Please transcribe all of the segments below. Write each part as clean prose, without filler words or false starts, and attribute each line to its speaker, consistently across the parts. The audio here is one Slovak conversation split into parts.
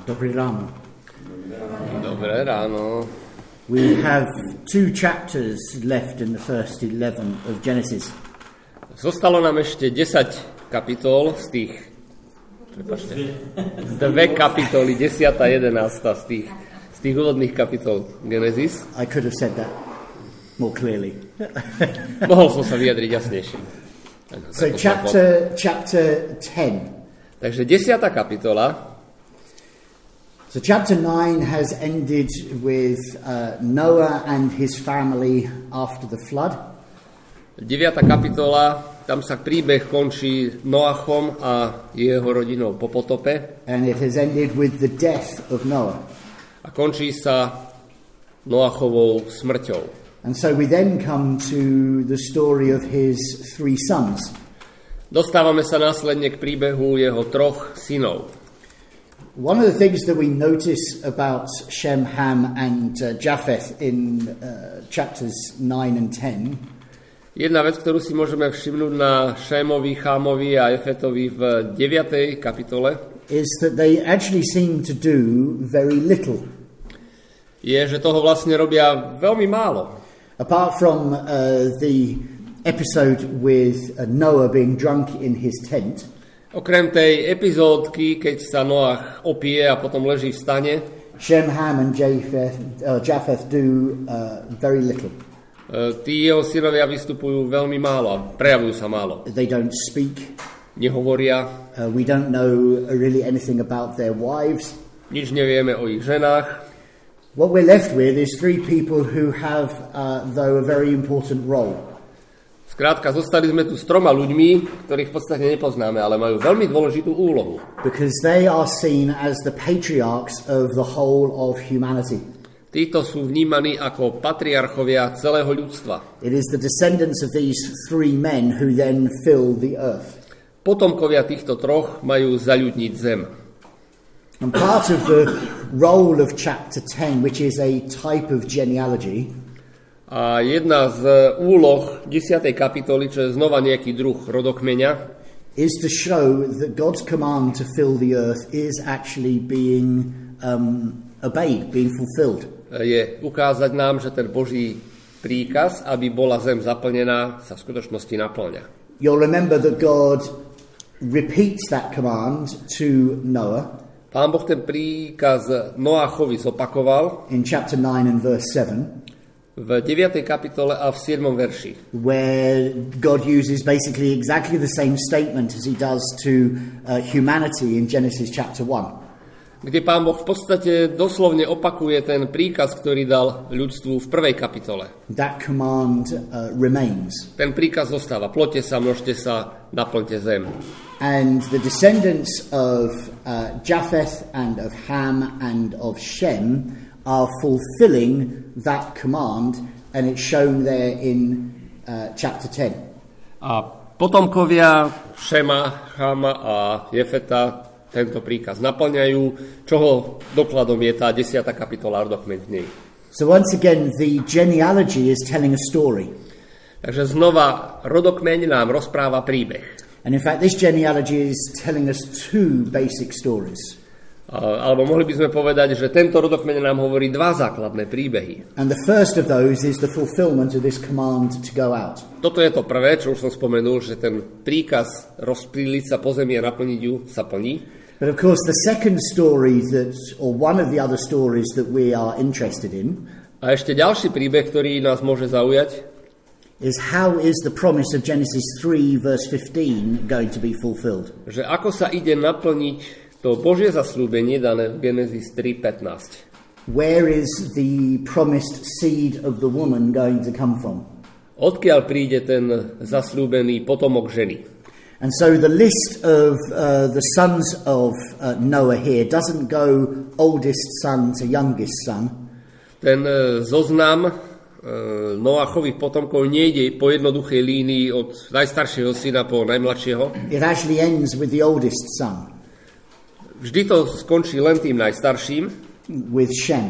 Speaker 1: Dobré ráno.
Speaker 2: Dobré ráno.
Speaker 1: We have 2 chapters left in the first 11 of Genesis.
Speaker 2: Zostalo nám ešte 10 kapitol z tých... Dve kapitoly, 10. a 11. z tých úvodných kapitol Genesis.
Speaker 1: I could have said that more clearly.
Speaker 2: Mohol som sa vyjadriť jasnejšie.
Speaker 1: So chapter 10.
Speaker 2: Takže 10. kapitola.
Speaker 1: So chapter 9 has ended with Noah and his family after the flood.
Speaker 2: 9. kapitola, tam sa príbeh končí Noachom a jeho rodinou po potope.
Speaker 1: And it has ended with the death of Noah.
Speaker 2: A končí sa Noachovou smrťou.
Speaker 1: And so we then come to the story of his 3 sons.
Speaker 2: Dostávame sa následne k príbehu jeho 3 synov.
Speaker 1: One of the things that we notice about Shem, Ham and Japheth in chapters 9 and 10
Speaker 2: Jedna vec, ktorú si môžeme všimnúť na Šémovi, Chámovi a Jefetovi v 9. kapitole,
Speaker 1: is that they actually seem to do very little.
Speaker 2: Je, že toho vlastne robia veľmi málo.
Speaker 1: Apart from the episode with Noah being drunk in his tent,
Speaker 2: okrem tej epizódky, keď sa Noach opije a potom leží v stane,
Speaker 1: Shem, Ham and Japheth do very little.
Speaker 2: Tí jeho synovia vystupujú veľmi málo a prejavujú sa málo.
Speaker 1: They don't speak.
Speaker 2: Nehovoria.
Speaker 1: We don't know really anything about their wives.
Speaker 2: Nič nevieme o ich ženách.
Speaker 1: What we're left with is 3 people who have, though, a very important role.
Speaker 2: Skrátka, zostali sme tu s 3 ľuďmi, ktorých v podstate nepoznáme, ale majú veľmi dôležitú úlohu.
Speaker 1: Because they are seen as the patriarchs of the whole of humanity.
Speaker 2: Títo sú vnímaní ako patriarchovia celého ľudstva.
Speaker 1: It is the descendants of these 3 men who then fill the earth.
Speaker 2: Potomkovia týchto 3 majú zaľudniť zem.
Speaker 1: And part of the role of chapter 10, which is a type of genealogy,
Speaker 2: a jedna z úloh 10. kapitoly, čo je znova nejaký druh rodokmeňa,
Speaker 1: is to show that God's command to fill the earth is actually being obeyed, being fulfilled.
Speaker 2: Je ukázať nám, že ten Boží príkaz, aby bola zem zaplnená, sa v skutočnosti naplňa.
Speaker 1: You'll remember that God repeats that command to Noah.
Speaker 2: Pán Boh ten príkaz Noachovi zopakoval
Speaker 1: in chapter 9 and verse 7.
Speaker 2: V 9. kapitole a v 7. verši.
Speaker 1: Where God uses basically exactly the same statement as he does to humanity in Genesis chapter 1.
Speaker 2: Kde Pán Boh v podstate doslovne opakuje ten príkaz, ktorý dal ľudstvu v 1. kapitole.
Speaker 1: That command remains.
Speaker 2: Ten príkaz zostáva. Ploďte sa, množte sa, naplňte zem.
Speaker 1: And the descendants of Japheth and of Ham and of Shem are fulfilling that command, and it's shown there in chapter 10.
Speaker 2: A potomkovia Šema, Chama a Jefeta tento príkaz naplňajú, čoho dokladom je tá 10. kapitola rodokmeň v nej.
Speaker 1: So once again, the genealogy is telling a story.
Speaker 2: Takže znova rodokmeň nám rozpráva príbeh.
Speaker 1: And in fact, this genealogy is telling us 2 basic stories.
Speaker 2: Alebo mohli by sme povedať, že tento rodokmeň nám hovorí 2 základné príbehy.
Speaker 1: And the first of those is the fulfillment of this command to go out.
Speaker 2: Toto je to prvé, čo už som spomenul, že ten príkaz rozptýliť sa po zemi a naplniť ju sa plní.
Speaker 1: But of course the second story or one of the other stories that we are interested in,
Speaker 2: a ešte ďalší príbeh, ktorý nás môže zaujať,
Speaker 1: is how is the promise of Genesis 3 verse 15 going to be fulfilled?
Speaker 2: Že ako sa ide naplniť to Božie zasľúbenie dané v Genesis 3:15.
Speaker 1: Where is the promised seed of the woman going to come from?
Speaker 2: Odkiaľ príde ten zasľúbený potomok ženy?
Speaker 1: And so the list of the sons of Noah here doesn't go oldest son to youngest son.
Speaker 2: Ten zoznam Noachových potomkov nejde po jednoduchej línii od najstaršieho syna po najmladšieho.
Speaker 1: It actually ends with the oldest son.
Speaker 2: Vždy to skončí len tým najstarším.
Speaker 1: With Shem.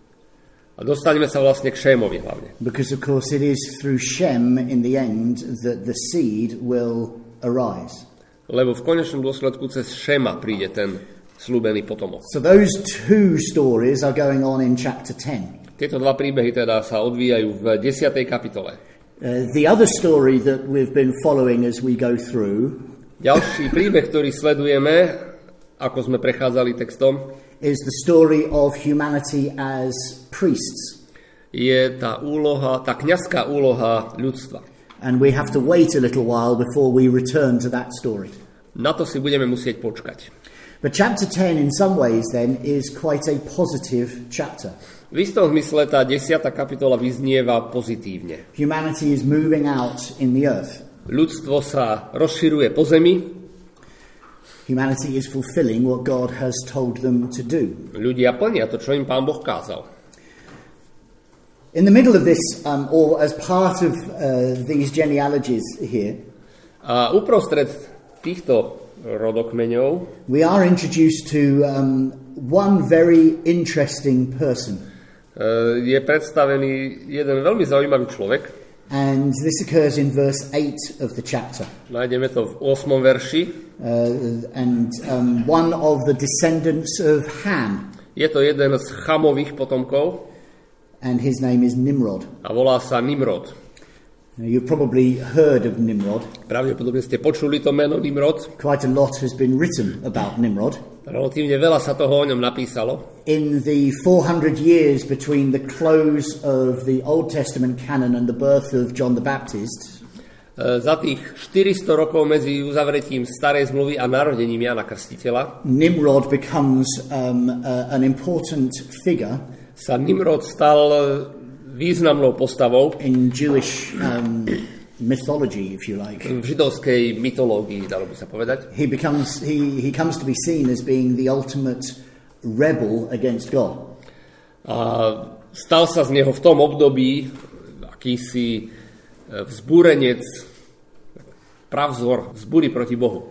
Speaker 2: A dostaneme sa vlastne k Šémovi hlavne.
Speaker 1: Because of course it is through Shem in the end that the seed will arise.
Speaker 2: Lebo v konečnom dôsledku cez Šema príde ten sľúbený potomok.
Speaker 1: So those two stories are going on in chapter 10.
Speaker 2: Tieto dva príbehy teda sa odvíjajú v 10. kapitole.
Speaker 1: The other story that we've been following as we go through
Speaker 2: Ďalší príbeh, ktorý sledujeme, ako sme prechádzali textom,
Speaker 1: is the story of humanity as priests.
Speaker 2: je tá kňazská úloha ľudstva.
Speaker 1: And we have to wait a little while before we return to that story.
Speaker 2: Na to si budeme musieť počkať.
Speaker 1: But chapter 10 in some ways then is quite a positive chapter.
Speaker 2: V istom zmysle tá 10. kapitola vyznieva pozitívne.
Speaker 1: Humanity is moving out in the earth.
Speaker 2: Ľudstvo sa rozširuje po zemi.
Speaker 1: Humanity is fulfilling what God has told them to do.
Speaker 2: Ľudia plnia to, čo im Pán Boh kázal.
Speaker 1: In the middle of this, or as part of these genealogies here,
Speaker 2: A uprostred týchto rodokmeňov
Speaker 1: we are introduced to one very interesting person.
Speaker 2: Je predstavený jeden veľmi zaujímavý človek.
Speaker 1: And this occurs in verse 8 of the chapter.
Speaker 2: Nájdeme to v 8. verši.
Speaker 1: And one of the descendants of Ham.
Speaker 2: Je to jeden z Chamových potomkov.
Speaker 1: And his name is Nimrod.
Speaker 2: A volá sa Nimrod.
Speaker 1: Now, you've probably heard of Nimrod.
Speaker 2: Pravdepodobne ste počuli to meno Nimrod.
Speaker 1: Quite a lot has been written about Nimrod.
Speaker 2: Relatívne veľa sa toho o ňom napísalo.
Speaker 1: In the 400 years between the close of the Old Testament canon and the birth of John the Baptist,
Speaker 2: Za tých 400 rokov medzi uzavretím Starej zmluvy a narodením Jana Krstiteľa
Speaker 1: Nimrod becomes an important figure
Speaker 2: sa Nimrod stal významnou postavou
Speaker 1: in Jewish mythology, if you like.
Speaker 2: v židovskej mytológii, dalo by sa povedať.
Speaker 1: He comes to be seen as being the ultimate rebel against God.
Speaker 2: A stal sa z neho v tom období akýsi vzbúrenec, pravzor vzbúry proti Bohu.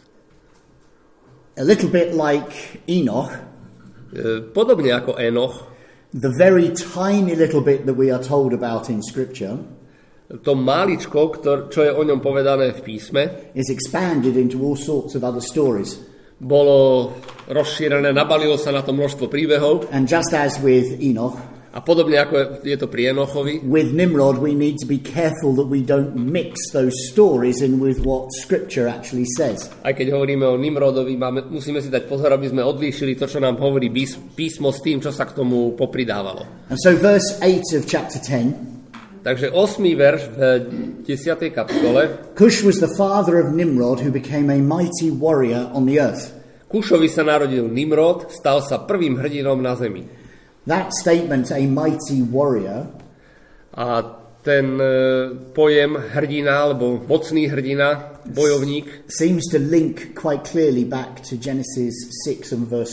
Speaker 1: A little bit like Enoch,
Speaker 2: Podobne ako Enoch,
Speaker 1: the very tiny little bit that we are told about in Scripture
Speaker 2: to máličko, čo je o ňom povedané v písme,
Speaker 1: is expanded into all sorts of other stories.
Speaker 2: bolo rozšírené, nabalilo sa na to množstvo príbehov
Speaker 1: And just as with Enoch,
Speaker 2: a podobne ako je to pri Enochovi,
Speaker 1: with Nimrod we need to be careful that we don't mix those stories in with what Scripture actually says.
Speaker 2: aj keď hovoríme o Nimrodovi, musíme si dať pozor, aby sme odlíšili to, čo nám hovorí písmo s tým, čo sa k tomu popridávalo.
Speaker 1: And so verse 8 of chapter 10,
Speaker 2: Takže 8. verš v 10. kapitole.
Speaker 1: Cush was the father of Nimrod who became a mighty warrior on the earth.
Speaker 2: Kušovi sa narodil Nimrod, stal sa prvým hrdinom na zemi.
Speaker 1: That statement, a mighty warrior,
Speaker 2: A ten pojem hrdina, alebo mocný hrdina, bojovník,
Speaker 1: seems to link quite clearly back to Genesis 6 and verse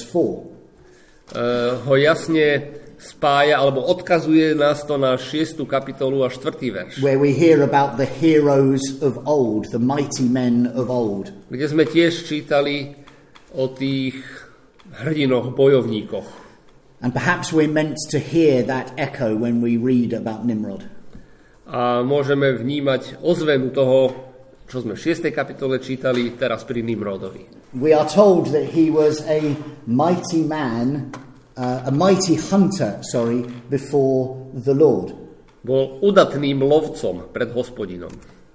Speaker 1: 4.
Speaker 2: ho jasne spája, alebo odkazuje nás to na 6. kapitolu a 4. verš,
Speaker 1: Where we hear about the heroes of old, the mighty men of old.
Speaker 2: kde sme tiež čítali o tých hrdinoch, bojovníkoch.
Speaker 1: And perhaps we're meant to hear that echo when we read about Nimrod.
Speaker 2: A môžeme vnímať ozvenu toho, čo sme v 6. kapitole čítali, teraz pri Nimrodovi.
Speaker 1: We are told that he was a mighty man, a mighty hunter, before the Lord.
Speaker 2: Bol udatným lovcom pred Hospodinom.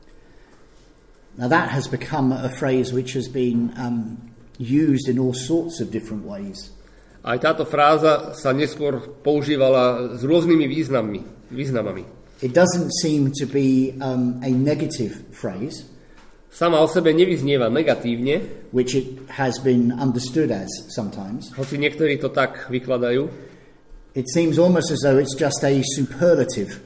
Speaker 1: Now that has become a phrase which has been used in all sorts of different ways.
Speaker 2: Aj táto fráza sa neskôr používala s rôznymi významami.
Speaker 1: It doesn't seem to be a negative phrase,
Speaker 2: Sama o sebe nevyznieva negatívne,
Speaker 1: which it has been understood as sometimes.
Speaker 2: hoci niektorí to tak vykladajú.
Speaker 1: It seems almost as though it's just a superlative.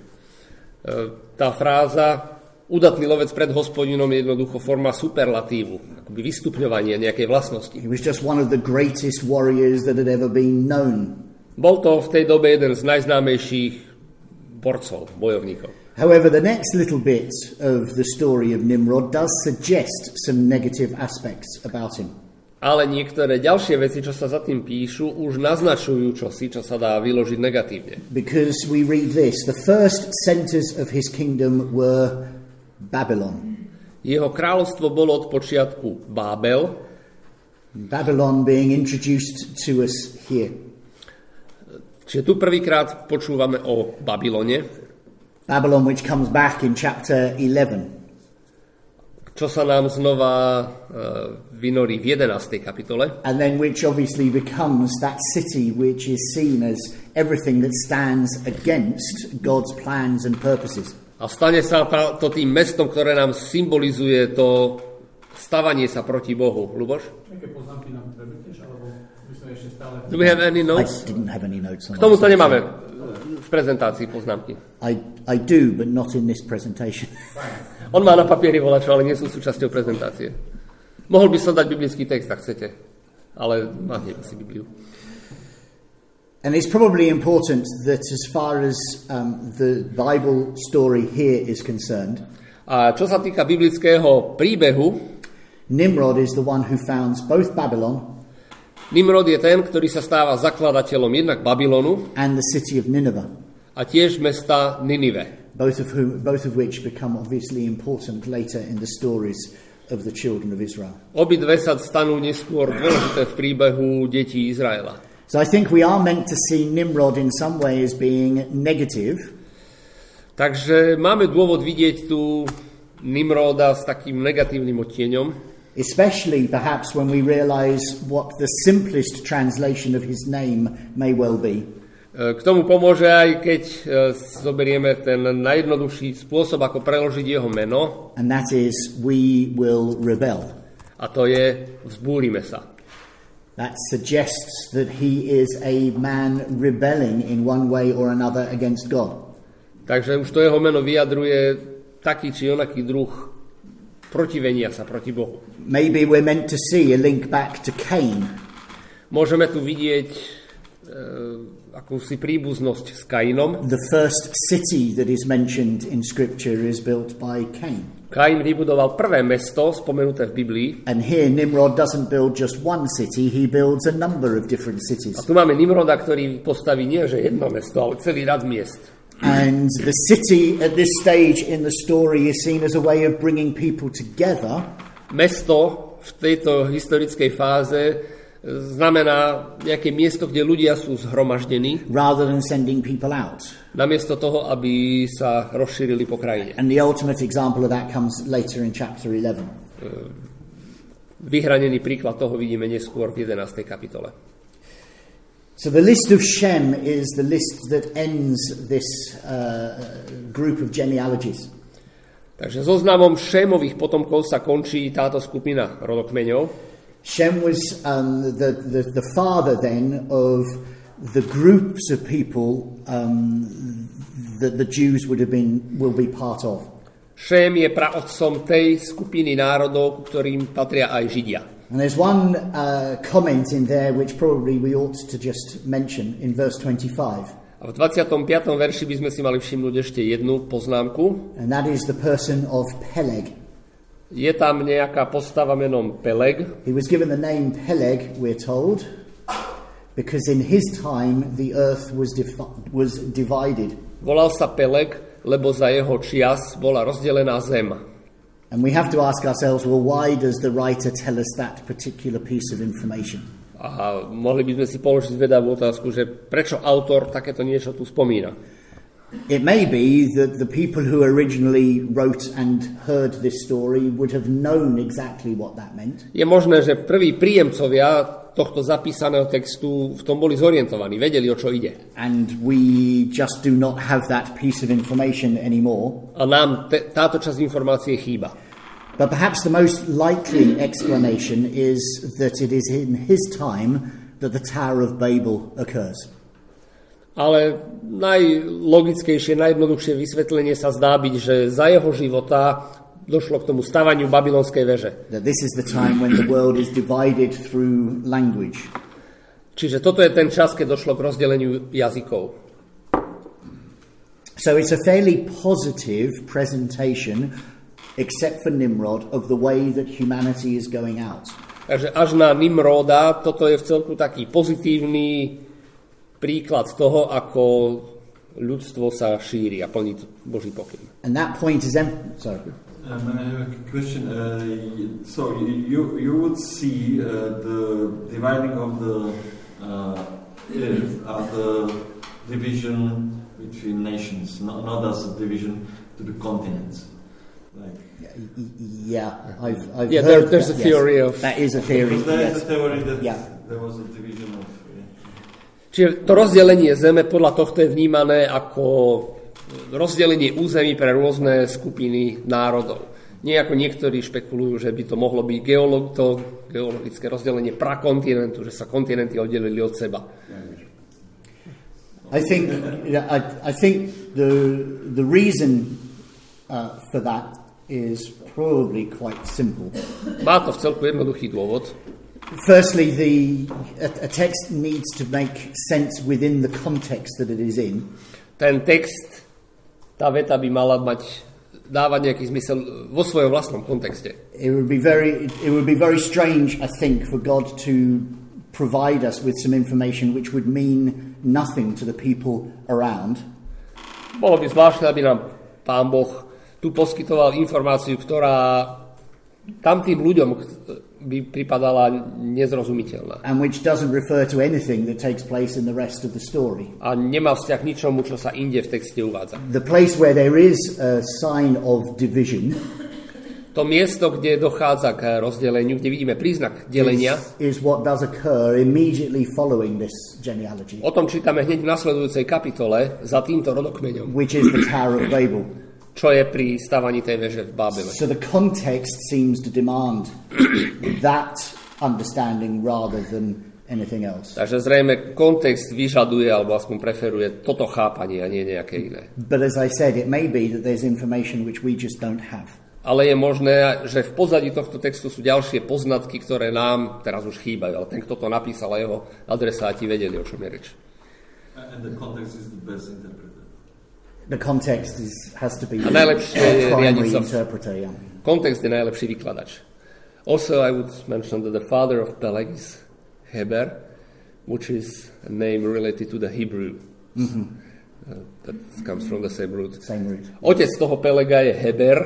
Speaker 2: Tá fráza udatný lovec pred Hospodinom je jednoducho forma superlatívu, akoby vystupňovanie nejakej vlastnosti.
Speaker 1: He was just one of the greatest warriors that had ever been known.
Speaker 2: Bol to v tej dobe jeden z najznámejších borcov, bojovníkov.
Speaker 1: However, the next little bit of the story of Nimrod does suggest some negative aspects about him.
Speaker 2: Ale niektoré ďalšie veci, čo sa za tým píšu, už naznačujú čosi, čo sa dá vyložiť negatívne.
Speaker 1: Because we read this, the first centers of his kingdom were Babylon.
Speaker 2: Jeho kráľovstvo bolo od počiatku Bábel,
Speaker 1: Babylon being introduced to us here.
Speaker 2: Čiže tu prvýkrát počúvame o Babylone.
Speaker 1: Babylon which comes back in chapter 11.
Speaker 2: Čo sa nám znova vynorí v 11. kapitole.
Speaker 1: And then which obviously becomes that city which is seen as everything that stands against God's plans and purposes.
Speaker 2: A stane sa to tým mestom, ktoré nám symbolizuje to stavanie sa proti Bohu. Ľuboš?
Speaker 3: Aké poznámky nám prebudneš, alebo my sme ešte stále...
Speaker 2: Do we have any notes?
Speaker 1: I didn't have any notes on
Speaker 2: K tomuto nemáme v prezentácii poznámky.
Speaker 1: I do, but not in this presentation.
Speaker 2: On má na papieri volačo, ale nie sú súčasťou prezentácie. Mohol by som dať biblický text, ak chcete, ale máte si Bibliu.
Speaker 1: And it's probably important that as far as the Bible story here is concerned,
Speaker 2: A čo sa týka biblického príbehu,
Speaker 1: Nimrod is the one who founds both Babylon
Speaker 2: Nimrod je ten, ktorý sa stáva zakladateľom jednak Babylonu
Speaker 1: and the city of Nineveh,
Speaker 2: a tiež mesta Ninive.
Speaker 1: both of which become obviously important later in the stories of the children of Israel.
Speaker 2: Obidve sa stanú neskôr dôležité v príbehu detí Izraela.
Speaker 1: So I think we are meant to see Nimrod in some way as being negative,
Speaker 2: Takže máme dôvod vidieť tu Nimroda s takým negatívnym odtieňom,
Speaker 1: especially perhaps when we realize what the simplest translation of his name may well be.
Speaker 2: K tomu pomôže aj keď zoberieme ten najjednoduchší spôsob, ako preložiť jeho meno,
Speaker 1: And that is, we will rebel.
Speaker 2: a to je vzbúrime sa.
Speaker 1: That suggests that he is a man rebelling in one way or another against God.
Speaker 2: Takže už to jeho meno vyjadruje taký či onaký druh protivenia sa proti Bohu.
Speaker 1: Maybe we're meant to see a link back to Cain,
Speaker 2: Môžeme tu vidieť akúsi príbuznosť s Kainom.
Speaker 1: the first city that is mentioned in Scripture is built by Cain.
Speaker 2: Kain vybudoval prvé mesto, spomenuté v Biblii.
Speaker 1: And here Nimrod doesn't build just one city, he builds a number of different cities.
Speaker 2: A tu máme Nimroda, ktorý postaví nie že jedno mesto, ale celý rad miest.
Speaker 1: And the city at this stage in the story is seen as a way of bringing people together.
Speaker 2: Mesto v tejto historickej fáze znamená nejaké miesto, kde ľudia sú zhromaždení,
Speaker 1: rather than sending people out.
Speaker 2: namiesto toho, aby sa rozšírili po krajine.
Speaker 1: And the ultimate example of that comes later in chapter 11.
Speaker 2: Vyhranený príklad toho vidíme neskôr v 11. kapitole.
Speaker 1: So the list of Shem is the list that ends this group of genealogies.
Speaker 2: Takže zoznamom Šémových potomkov sa končí táto skupina rodokmeňov.
Speaker 1: Shem was the father then of the groups of people that the Jews will be part of.
Speaker 2: Šém je praotcom tej skupiny národov, ktorým patria aj Židia.
Speaker 1: And there's one comment in there which probably we ought to just mention in verse 25.
Speaker 2: A v 25. verši by sme si mali všimnúť ešte jednu poznámku.
Speaker 1: And that is the person of Peleg.
Speaker 2: Je tam nejaká postava menom Peleg.
Speaker 1: He was given the name Peleg, we're told, because in his time the earth was divided.
Speaker 2: Volal sa Peleg, lebo za jeho čias bola rozdelená zem.
Speaker 1: And we have to ask ourselves, well, why does the writer tell us that particular piece of information?
Speaker 2: A mohli by sme si položiť vedavú otázku, že prečo autor takéto niečo tu spomína.
Speaker 1: It may be that the people who originally wrote and heard this story would have known exactly what that meant.
Speaker 2: Je možné, že prví príjemcovia tohto zapísaného textu v tom boli zorientovaní, vedeli, o čo ide.
Speaker 1: And we just do not have that piece of information anymore.
Speaker 2: A nám táto časť informácie chýba.
Speaker 1: But perhaps the most likely explanation is that it is in his time that the Tower of Babel occurs.
Speaker 2: Ale najlogickejšie, najjednoduchšie vysvetlenie sa zdá byť, že za jeho života došlo k tomu stavaniu babylonskej veže.
Speaker 1: That this is the time when the world is divided through language.
Speaker 2: Čiže toto je ten čas, keď došlo k rozdeleniu jazykov.
Speaker 1: So it's a fairly positive presentation, except for Nimrod, of the way that humanity is going out.
Speaker 2: Takže až na Nimroda, toto je v celku taký pozitívny príklad toho, ako ľudstvo sa šíri a plní Boží pokyn.
Speaker 1: And that point is
Speaker 4: I have a question. So you would see the dividing of the earth as a division between nations, not as a division to the continents. Like,
Speaker 1: I've heard
Speaker 2: there's a theory of...
Speaker 1: That is a theory.
Speaker 4: there is a theory that
Speaker 1: there
Speaker 4: was a division of...
Speaker 2: Čiže to rozdelenie zeme podľa tohto je vnímané ako rozdelenie území pre rôzne skupiny národov. Nie ako niektorí špekulujú, že by to mohlo byť geologické rozdelenie prakontinentu, že sa kontinenty oddelili od seba.
Speaker 1: I think the reason for that is probably quite simple.
Speaker 2: Má to v celku jednoduchý dôvod.
Speaker 1: Firstly, a text needs to make sense within the context that it is in.
Speaker 2: Ten text, tá veta by mala dávať nejaký zmysel vo svojom vlastnom kontexte.
Speaker 1: It would be very strange, I think, for God to provide us with some information which would mean nothing to the people around.
Speaker 2: Bolo by zvláštne, aby nám Pán Boh tu poskytoval informáciu, ktorá tamtým ľuďom by pripadala nezrozumiteľná.
Speaker 1: And which doesn't refer to anything that takes place in the rest of the story.
Speaker 2: A nemá vzťah k ničomu, čo sa inde v texte uvádza.
Speaker 1: The place where there is a sign of division,
Speaker 2: to miesto, kde dochádza k rozdeleniu, kde vidíme príznak delenia,
Speaker 1: is what does occur immediately following this genealogy.
Speaker 2: O tom čítame hneď v nasledujúcej kapitole za týmto rodokmeňom,
Speaker 1: which is the Tower of Babel.
Speaker 2: Čo je pri stavaní tej veže v Babele.
Speaker 1: So the context seems to demand that understanding rather than anything else.
Speaker 2: Takže zrejme kontext vyžaduje, alebo aspoň preferuje toto chápanie a nie nejaké iné.
Speaker 1: But as I said, it may be that there's information which we just don't have.
Speaker 2: Ale je možné, že v pozadí tohto textu sú ďalšie poznatky, ktoré nám teraz už chýbajú. Ale ten, kto to napísal a jeho adresáti vedeli, o čom je reč.
Speaker 4: And the context is the best interpreter.
Speaker 1: The context has to be
Speaker 2: a najlepšie
Speaker 1: primary interpreter. Yeah.
Speaker 2: Kontext je najlepší vykladač. Also, I would mention that the father of Peleg is Heber, which is a name related to the Hebrew. That comes from the same root. Otec toho Pelega je Heber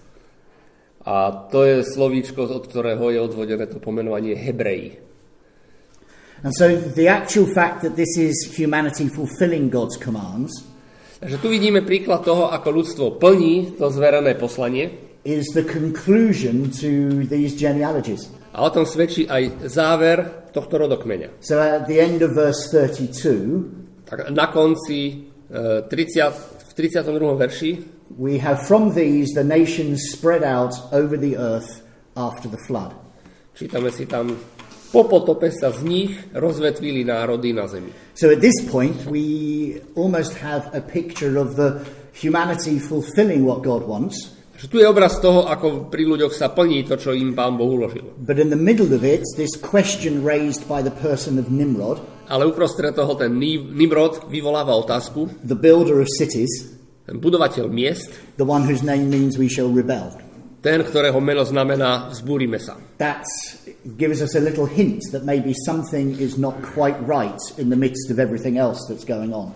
Speaker 2: a to je slovíčko, od ktorého je odvodené to pomenovanie Hebreji.
Speaker 1: And so the actual fact that this is humanity fulfilling God's commands,
Speaker 2: takže tu vidíme príklad toho, ako ľudstvo plní to zverené poslanie,
Speaker 1: is the conclusion to these genealogies.
Speaker 2: A o tom svedčí aj záver tohto rodokmeňa.
Speaker 1: So at the end of verse 32,
Speaker 2: tak na konci v 32. verši,
Speaker 1: we have from these the nations spread out over the earth after the flood.
Speaker 2: Čítame si tam: po potope sa z nich rozvetvili národy na zemi.
Speaker 1: So at this point we almost have a picture of the humanity fulfilling what God wants.
Speaker 2: Že tu je obraz toho, ako pri ľuďoch sa plní to, čo im Pán Boh uložil.
Speaker 1: But in the middle of it, this question raised by the person of Nimrod.
Speaker 2: Ale uprostred toho ten Nimrod vyvoláva otázku.
Speaker 1: The builder of cities.
Speaker 2: Ten budovateľ miest.
Speaker 1: The one whose name means we shall rebel.
Speaker 2: Ten, ktorého meno znamená vzbúrime sa.
Speaker 1: That gives us a little hint that maybe something is not quite right in the midst of everything else that's going on.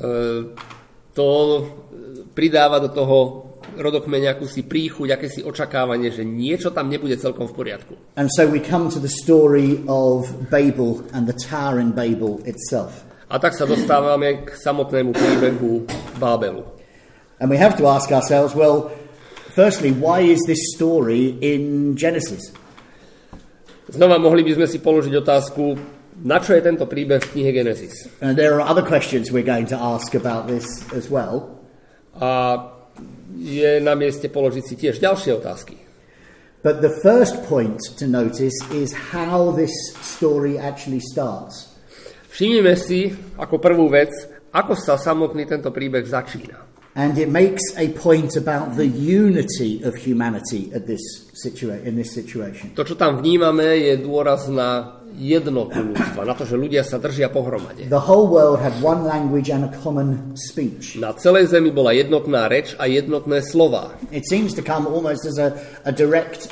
Speaker 2: To pridáva do toho rodokmeňa akúsi príchuť, akési očakávanie, že niečo tam nebude celkom v poriadku.
Speaker 1: And so we come to the story of Babel and the tower in Babel itself.
Speaker 2: A tak sa dostávame k samotnému príbehu Babelu.
Speaker 1: And we have to ask ourselves, well, firstly, why is this story in Genesis?
Speaker 2: Znova mohli by sme si položiť otázku, na čo je tento príbeh v knihe Genesis?
Speaker 1: And there are other questions we're going to ask about this as well.
Speaker 2: A je na mieste položiť si tiež ďalšie otázky.
Speaker 1: But the first point to notice is how this story actually starts.
Speaker 2: Všimnime si ako prvú vec, ako sa samotný tento príbeh začína.
Speaker 1: And it makes a point about the unity of humanity at in this situation.
Speaker 2: To, čo tam vnímame, je dôraz na jednotu ľudstva, na to, že ľudia sa držia pohromade.
Speaker 1: The whole world had one language and a common speech.
Speaker 2: Na celej zemi bola jednotná reč a jednotné slová.
Speaker 1: It seems to come almost as a direct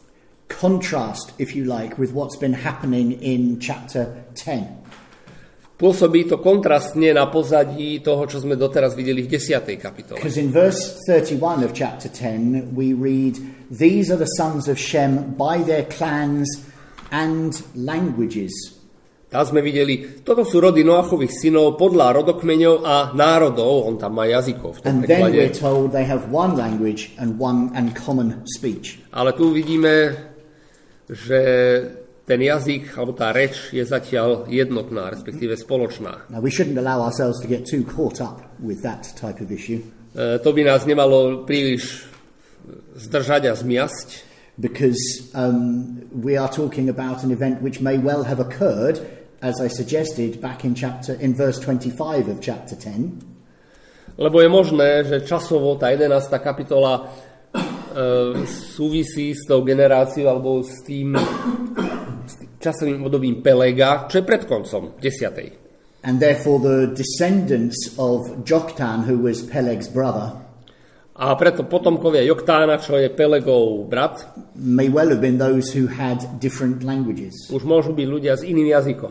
Speaker 1: contrast, if you like, with what's been happening in chapter 10.
Speaker 2: Pôsobí to kontrastne na pozadí toho, čo sme doteraz videli v 10. kapitole.
Speaker 1: Because in verse 31 of chapter 10 we read, "These are the sons of Shem by their clans and languages."
Speaker 2: Tam sme videli, toto sú rody Noachových synov podľa rodokmeňov a národov, on tam má jazykov v tom
Speaker 1: And then we're
Speaker 2: preklade.
Speaker 1: told they have one language and common speech.
Speaker 2: Ale tu vidíme, že ten jazyk, alebo tá reč je zatiaľ jednotná, respektíve spoločná.
Speaker 1: Now we shouldn't allow ourselves to get too caught up with that type of issue.
Speaker 2: To by nás nemalo príliš zdržať a zmiasť,
Speaker 1: Because we are talking about an event which may well have occurred, as I suggested, back in verse 25 of chapter 10.
Speaker 2: lebo je možné, že časovo tá 11. kapitola súvisí s tou generáciou alebo s tým časovým obdobím Pelega, čo je pred koncom 10.
Speaker 1: And therefore the descendants of Joktan, who was Peleg's brother,
Speaker 2: A preto potomkovia Joktána, čo je Pelegov brat,
Speaker 1: may well have been those who had different languages.
Speaker 2: už môžu byť ľudia s iným jazykom.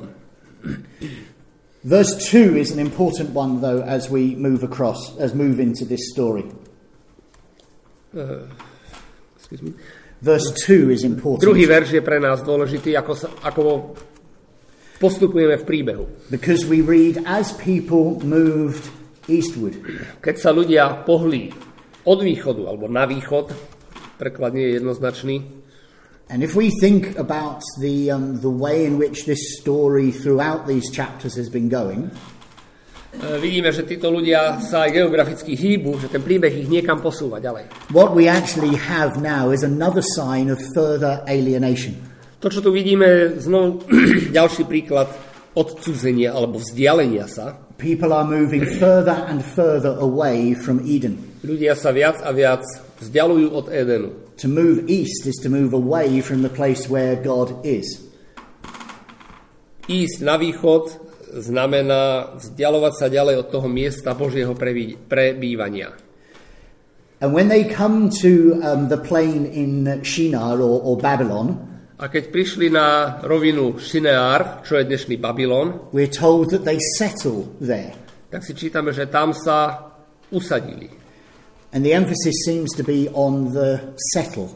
Speaker 1: Verse 2 is an important one, though, as we move into this story.
Speaker 2: Excuse me.
Speaker 1: Verse 2 is important.
Speaker 2: Druhý verš je pre nás dôležitý, ako postupujeme v príbehu.
Speaker 1: Because we read, as people moved eastward.
Speaker 2: Keď sa ľudia pohli od východu alebo na východ, preklad nie je jednoznačný.
Speaker 1: And if we think about the way in which this story throughout these chapters has been going,
Speaker 2: Vidíme, že títo ľudia sa aj geograficky hýbu, že ten príbeh ich niekam posúva ďalej.
Speaker 1: what we actually have now is another sign of further alienation.
Speaker 2: To, čo tu vidíme, znovu ďalší príklad odcudzenia alebo vzdialenia sa.
Speaker 1: People are moving further and further away from Eden.
Speaker 2: Ľudia sa viac a viac vzdialujú od Édenu.
Speaker 1: To move east is to move away from the place where God is.
Speaker 2: Ísť na východ znamená vzdialovať sa ďalej od toho miesta Božieho prebývania.
Speaker 1: And when they come to the plain in Shinar or Babylon,
Speaker 2: A keď prišli na rovinu Šineár, čo je dnešný Babylon,
Speaker 1: we're told that they settle there.
Speaker 2: tak si čítame, že tam sa usadili.
Speaker 1: And the emphasis seems to be on the settle.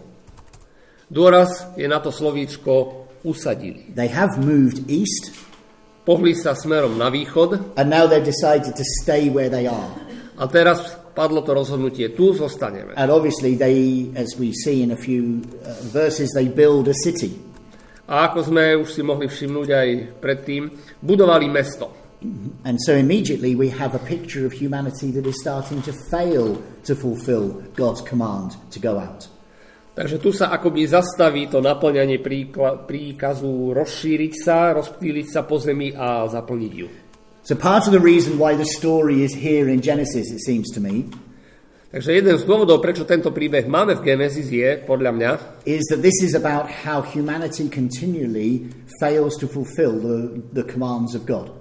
Speaker 2: Dôraz je na to slovíčko usadili.
Speaker 1: They have moved east,
Speaker 2: Pohli sa smerom na východ
Speaker 1: and now they've decided to stay where they are.
Speaker 2: a teraz padlo to rozhodnutie, tu zostaneme.
Speaker 1: And obviously they, as we see in a few verses, they build a city.
Speaker 2: A ako sme už si mohli všimnúť aj predtým, budovali mesto.
Speaker 1: And so immediately we have a picture of humanity that is starting to fail to fulfill God's command to go out.
Speaker 2: Takže tu sa akoby zastaví to naplňanie príkazu rozšíriť sa, rozptýliť sa po zemi a zaplniť ju.
Speaker 1: So part of the reason why the story is here in Genesis, it seems to me,
Speaker 2: Takže jeden z dôvodov, prečo tento príbeh máme v Genesis je, podľa mňa,
Speaker 1: is that this is about how humanity continually fails to fulfill the commands of God.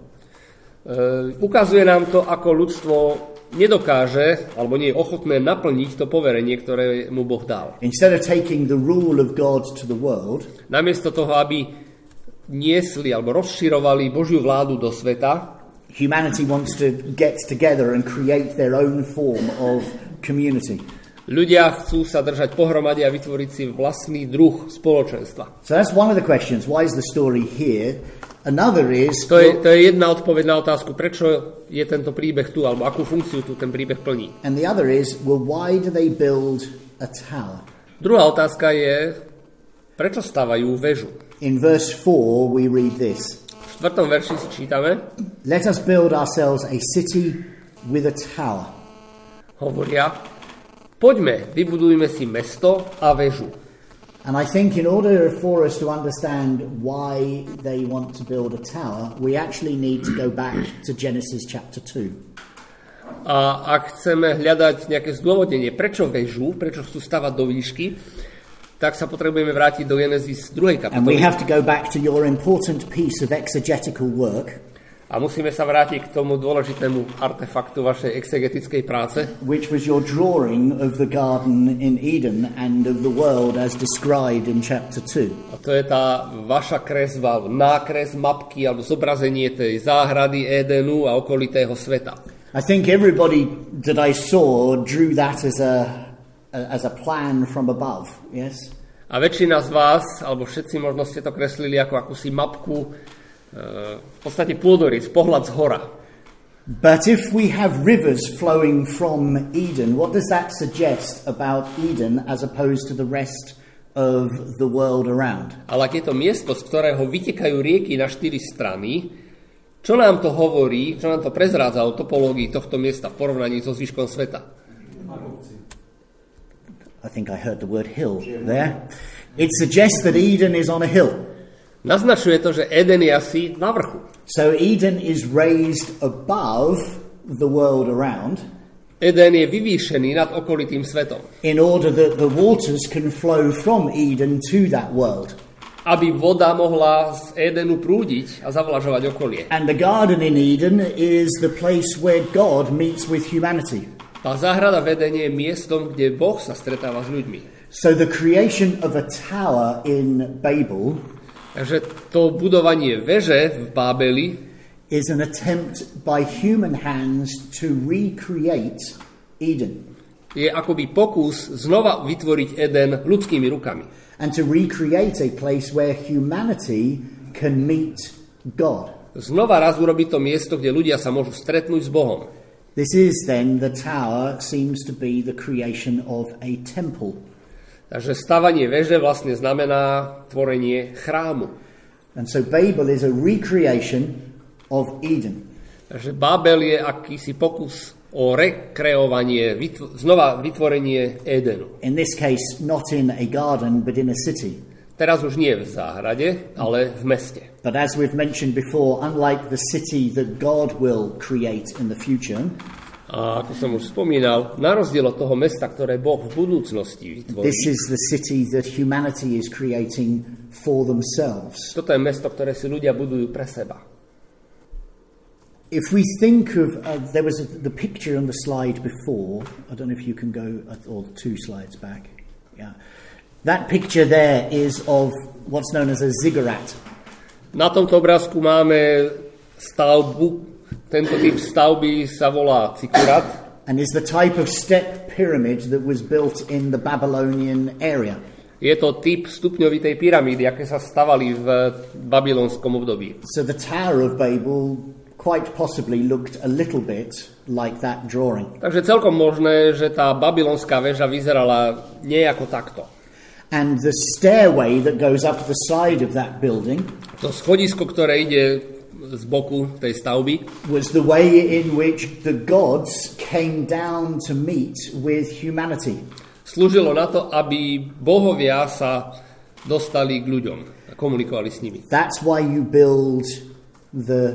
Speaker 2: Ukazuje nám to, ako ľudstvo nedokáže, alebo nie je ochotné naplniť to poverenie, ktoré mu Boh dal.
Speaker 1: Instead of taking the rule of God to the world,
Speaker 2: Namiesto toho, aby niesli alebo rozširovali Božiu vládu do sveta,
Speaker 1: humanity wants to get together and create their own form of community.
Speaker 2: ľudia chcú sa držať pohromade a vytvoriť si vlastný druh spoločenstva.
Speaker 1: So that's one of the questions. Why is the story here? Another is,
Speaker 2: To je jedna odpoveď na otázku, prečo je tento príbeh tu, alebo akú funkciu tu ten príbeh plní.
Speaker 1: and the other is, well, why do they build a tower?
Speaker 2: Druhá otázka je, prečo stavajú väžu?
Speaker 1: In verse 4 we read this.
Speaker 2: V 4. verši si čítame,
Speaker 1: Let us build ourselves a city with a tower.
Speaker 2: hovoria, poďme, vybudujme si mesto a väžu.
Speaker 1: And I think in order for us to understand why they want to build a tower, we actually need to go back to Genesis chapter 2.
Speaker 2: A ak chceme hľadať nejaké zdôvodnenie, prečo väžu, prečo chcú stavať do výšky, tak sa potrebujeme vrátiť do Genesis 2.
Speaker 1: And we
Speaker 2: kapitoly.
Speaker 1: have to go back to your important piece of exegetical work,
Speaker 2: A musíme sa vrátiť k tomu dôležitému artefaktu vašej exegetickej práce,
Speaker 1: which was your drawing of the garden in Eden and of the world as described in chapter 2.
Speaker 2: A to je tá vaša kresba, nákres mapky alebo zobrazenie tej záhrady Édenu a okolitého sveta.
Speaker 1: I think everybody that I saw drew that as a plan from above, yes?
Speaker 2: A väčšina z vás, alebo všetci možno ste to kreslili ako akúsi mapku, v podstate pôdorys, pohľad z hora.
Speaker 1: But if we have rivers flowing from Eden, what does that suggest about Eden as opposed to the rest of the world around?
Speaker 2: Ale ak je to miesto, z ktorého vytekajú rieky na 4 strany, čo nám to hovorí, čo nám to prezrádza o topológii tohto miesta v porovnaní so zvyškom sveta?
Speaker 1: I think I heard the word hill there. It suggests that Eden is on a hill.
Speaker 2: Naznačuje to, že Eden je asi na vrchu.
Speaker 1: So Eden is raised above the world around.
Speaker 2: Eden je vyvýšený nad okolitým svetom.
Speaker 1: In order that the waters can flow from Eden to that world.
Speaker 2: Aby voda mohla z Edenu prúdiť a zavlažovať okolie.
Speaker 1: And the garden in Eden is the place where God meets with humanity.
Speaker 2: Tá záhrada v Edene je miestom, kde Boh sa stretáva s ľuďmi.
Speaker 1: So the creation of a tower in Babel,
Speaker 2: takže to budovanie veže v Bábeli
Speaker 1: is an attempt by human hands to recreate Eden.
Speaker 2: Je akoby pokus znova vytvoriť Eden ľudskými rukami.
Speaker 1: And to recreate a place where humanity can meet God.
Speaker 2: Znova raz urobiť to miesto, kde ľudia sa môžu stretnúť s Bohom.
Speaker 1: This is then, the tower seems to be the creation of a temple.
Speaker 2: Takže stavanie veže vlastne znamená tvorenie chrámu.
Speaker 1: And so Babel is a recreation of Eden.
Speaker 2: Takže Babel je akýsi pokus o rekreovanie, znova vytvorenie Edenu.
Speaker 1: In this case, not in a garden, but in a city.
Speaker 2: Teraz už nie v záhrade, ale v meste.
Speaker 1: But as we've mentioned before, unlike the city that God will create in the future,
Speaker 2: a ako som už spomínal, na rozdiel od toho mesta, ktoré Boh v budúcnosti vytvorí.
Speaker 1: This is the city that humanity is creating for themselves.
Speaker 2: Toto je mesto, ktoré si ľudia budujú pre seba.
Speaker 1: If we think of, there was the picture on the slide before, I don't know if you can go, or 2 slides back. Yeah. That picture there is of what's known as a ziggurat.
Speaker 2: Na tomto obrázku máme stavbu. Tento typ stavby sa volá ziggurat.
Speaker 1: And is the type of step pyramid that was built in the Babylonian area.
Speaker 2: Je to typ stupňovitej pyramídy, aké sa stavali v babylonskom období.
Speaker 1: So the Tower of Babel quite possibly looked a little bit like that drawing.
Speaker 2: Takže celkom možné, že tá babylonská väža vyzerala nejako takto.
Speaker 1: And the stairway that goes up the side of that building,
Speaker 2: to schodisko, ktoré ide z boku tej stavby,
Speaker 1: was the way in which the gods came down to meet with humanity.
Speaker 2: Slúžilo na to, aby bohovia sa dostali k ľuďom a komunikovali s nimi.
Speaker 1: That's why you build the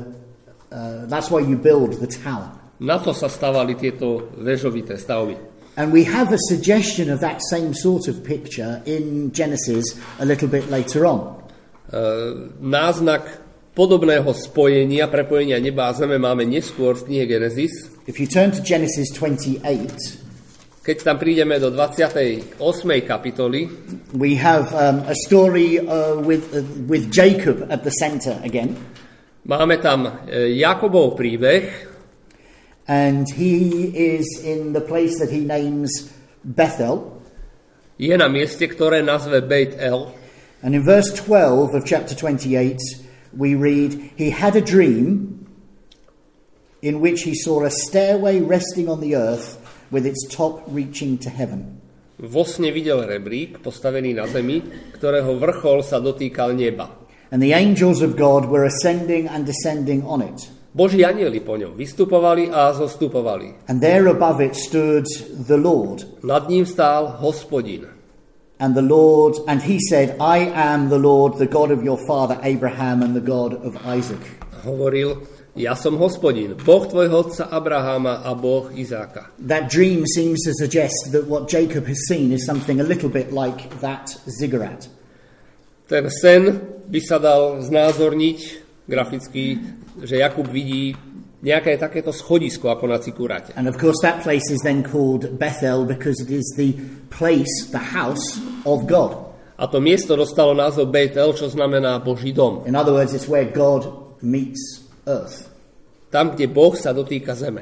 Speaker 1: tower.
Speaker 2: Na to sa stavali tieto väžovité stavby.
Speaker 1: And we have a suggestion of that same sort of picture in Genesis a little bit later on.
Speaker 2: Náznak podobného spojenia, prepojenia neba a zeme máme neskôr v knihe Genesis.
Speaker 1: If you turn to Genesis 28,
Speaker 2: keď tam prídeme do 28. kapitoly,
Speaker 1: we have a story with Jacob at the center again.
Speaker 2: Máme tam Jakobov príbeh.
Speaker 1: And he is in the place that he names Bethel.
Speaker 2: Je na mieste, ktoré nazve Beit El.
Speaker 1: And in verse 12 of chapter 28 we read, he had a dream in which he saw a stairway resting on the earth with its top reaching to heaven.
Speaker 2: Vo sne videl rebrík postavený na zemi, ktorého vrchol sa dotýkal neba.
Speaker 1: And the angels of God were ascending and descending on it.
Speaker 2: Boží anjeli po ňom vystupovali a zostupovali.
Speaker 1: And there above it stood the Lord.
Speaker 2: Nad ním stál Hospodin.
Speaker 1: And he said, I am the Lord, the God of your father Abraham and the God of Isaac.
Speaker 2: Hovoril, ja som Hospodin, Boh tvojho otca Abraháma a Boh Izáka.
Speaker 1: That dream seems to suggest that what Jacob has seen is something a little bit like that ziggurat.
Speaker 2: Ten sen by sa dal znázorniť graficky, že Jakub vidí nejaké takéto schodisko ako na cikuráte.
Speaker 1: And of course that place is then called Bethel because it is the place, the house of God.
Speaker 2: A to miesto dostalo názov Bethel, čo znamená Boží dom.
Speaker 1: In other words, it's where God meets earth.
Speaker 2: Tam, kde Boh sa dotýka zeme.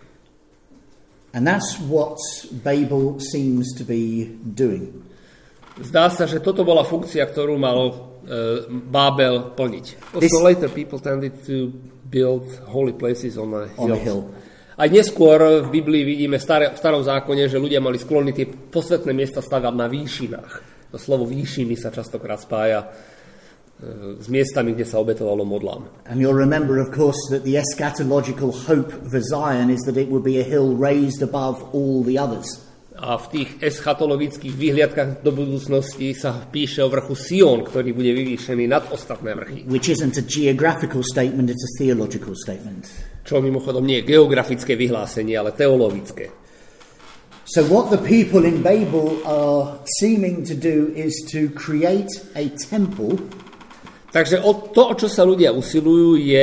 Speaker 1: And that's what Babel seems to be doing.
Speaker 2: Zdá sa, že toto bola funkcia, ktorú mal Bábel plniť. Also later people tended to build holy places on a hill. Aj neskôr v Biblii vidíme v starom zákone, že ľudia mali sklony tie posvetné miesta stavať na výšinách. To slovo výšiny sa častokrát spája s miestami, kde sa obetovalo modlám.
Speaker 1: And you'll remember, of course, that the eschatological hope for Zion is that it will be a hill raised above all the others.
Speaker 2: A v tých eschatologických výhliadkach do budúcnosti sa píše o vrchu Sion, ktorý bude vyvýšený nad ostatné vrchy.
Speaker 1: Which isn't a geographical statement, it's a theological statement.
Speaker 2: Čo mimochodom nie je geografické vyhlásenie, ale teologické.
Speaker 1: So what the people in Babel are seeming to do is to create a temple.
Speaker 2: Takže to, o čo sa ľudia usilujú, je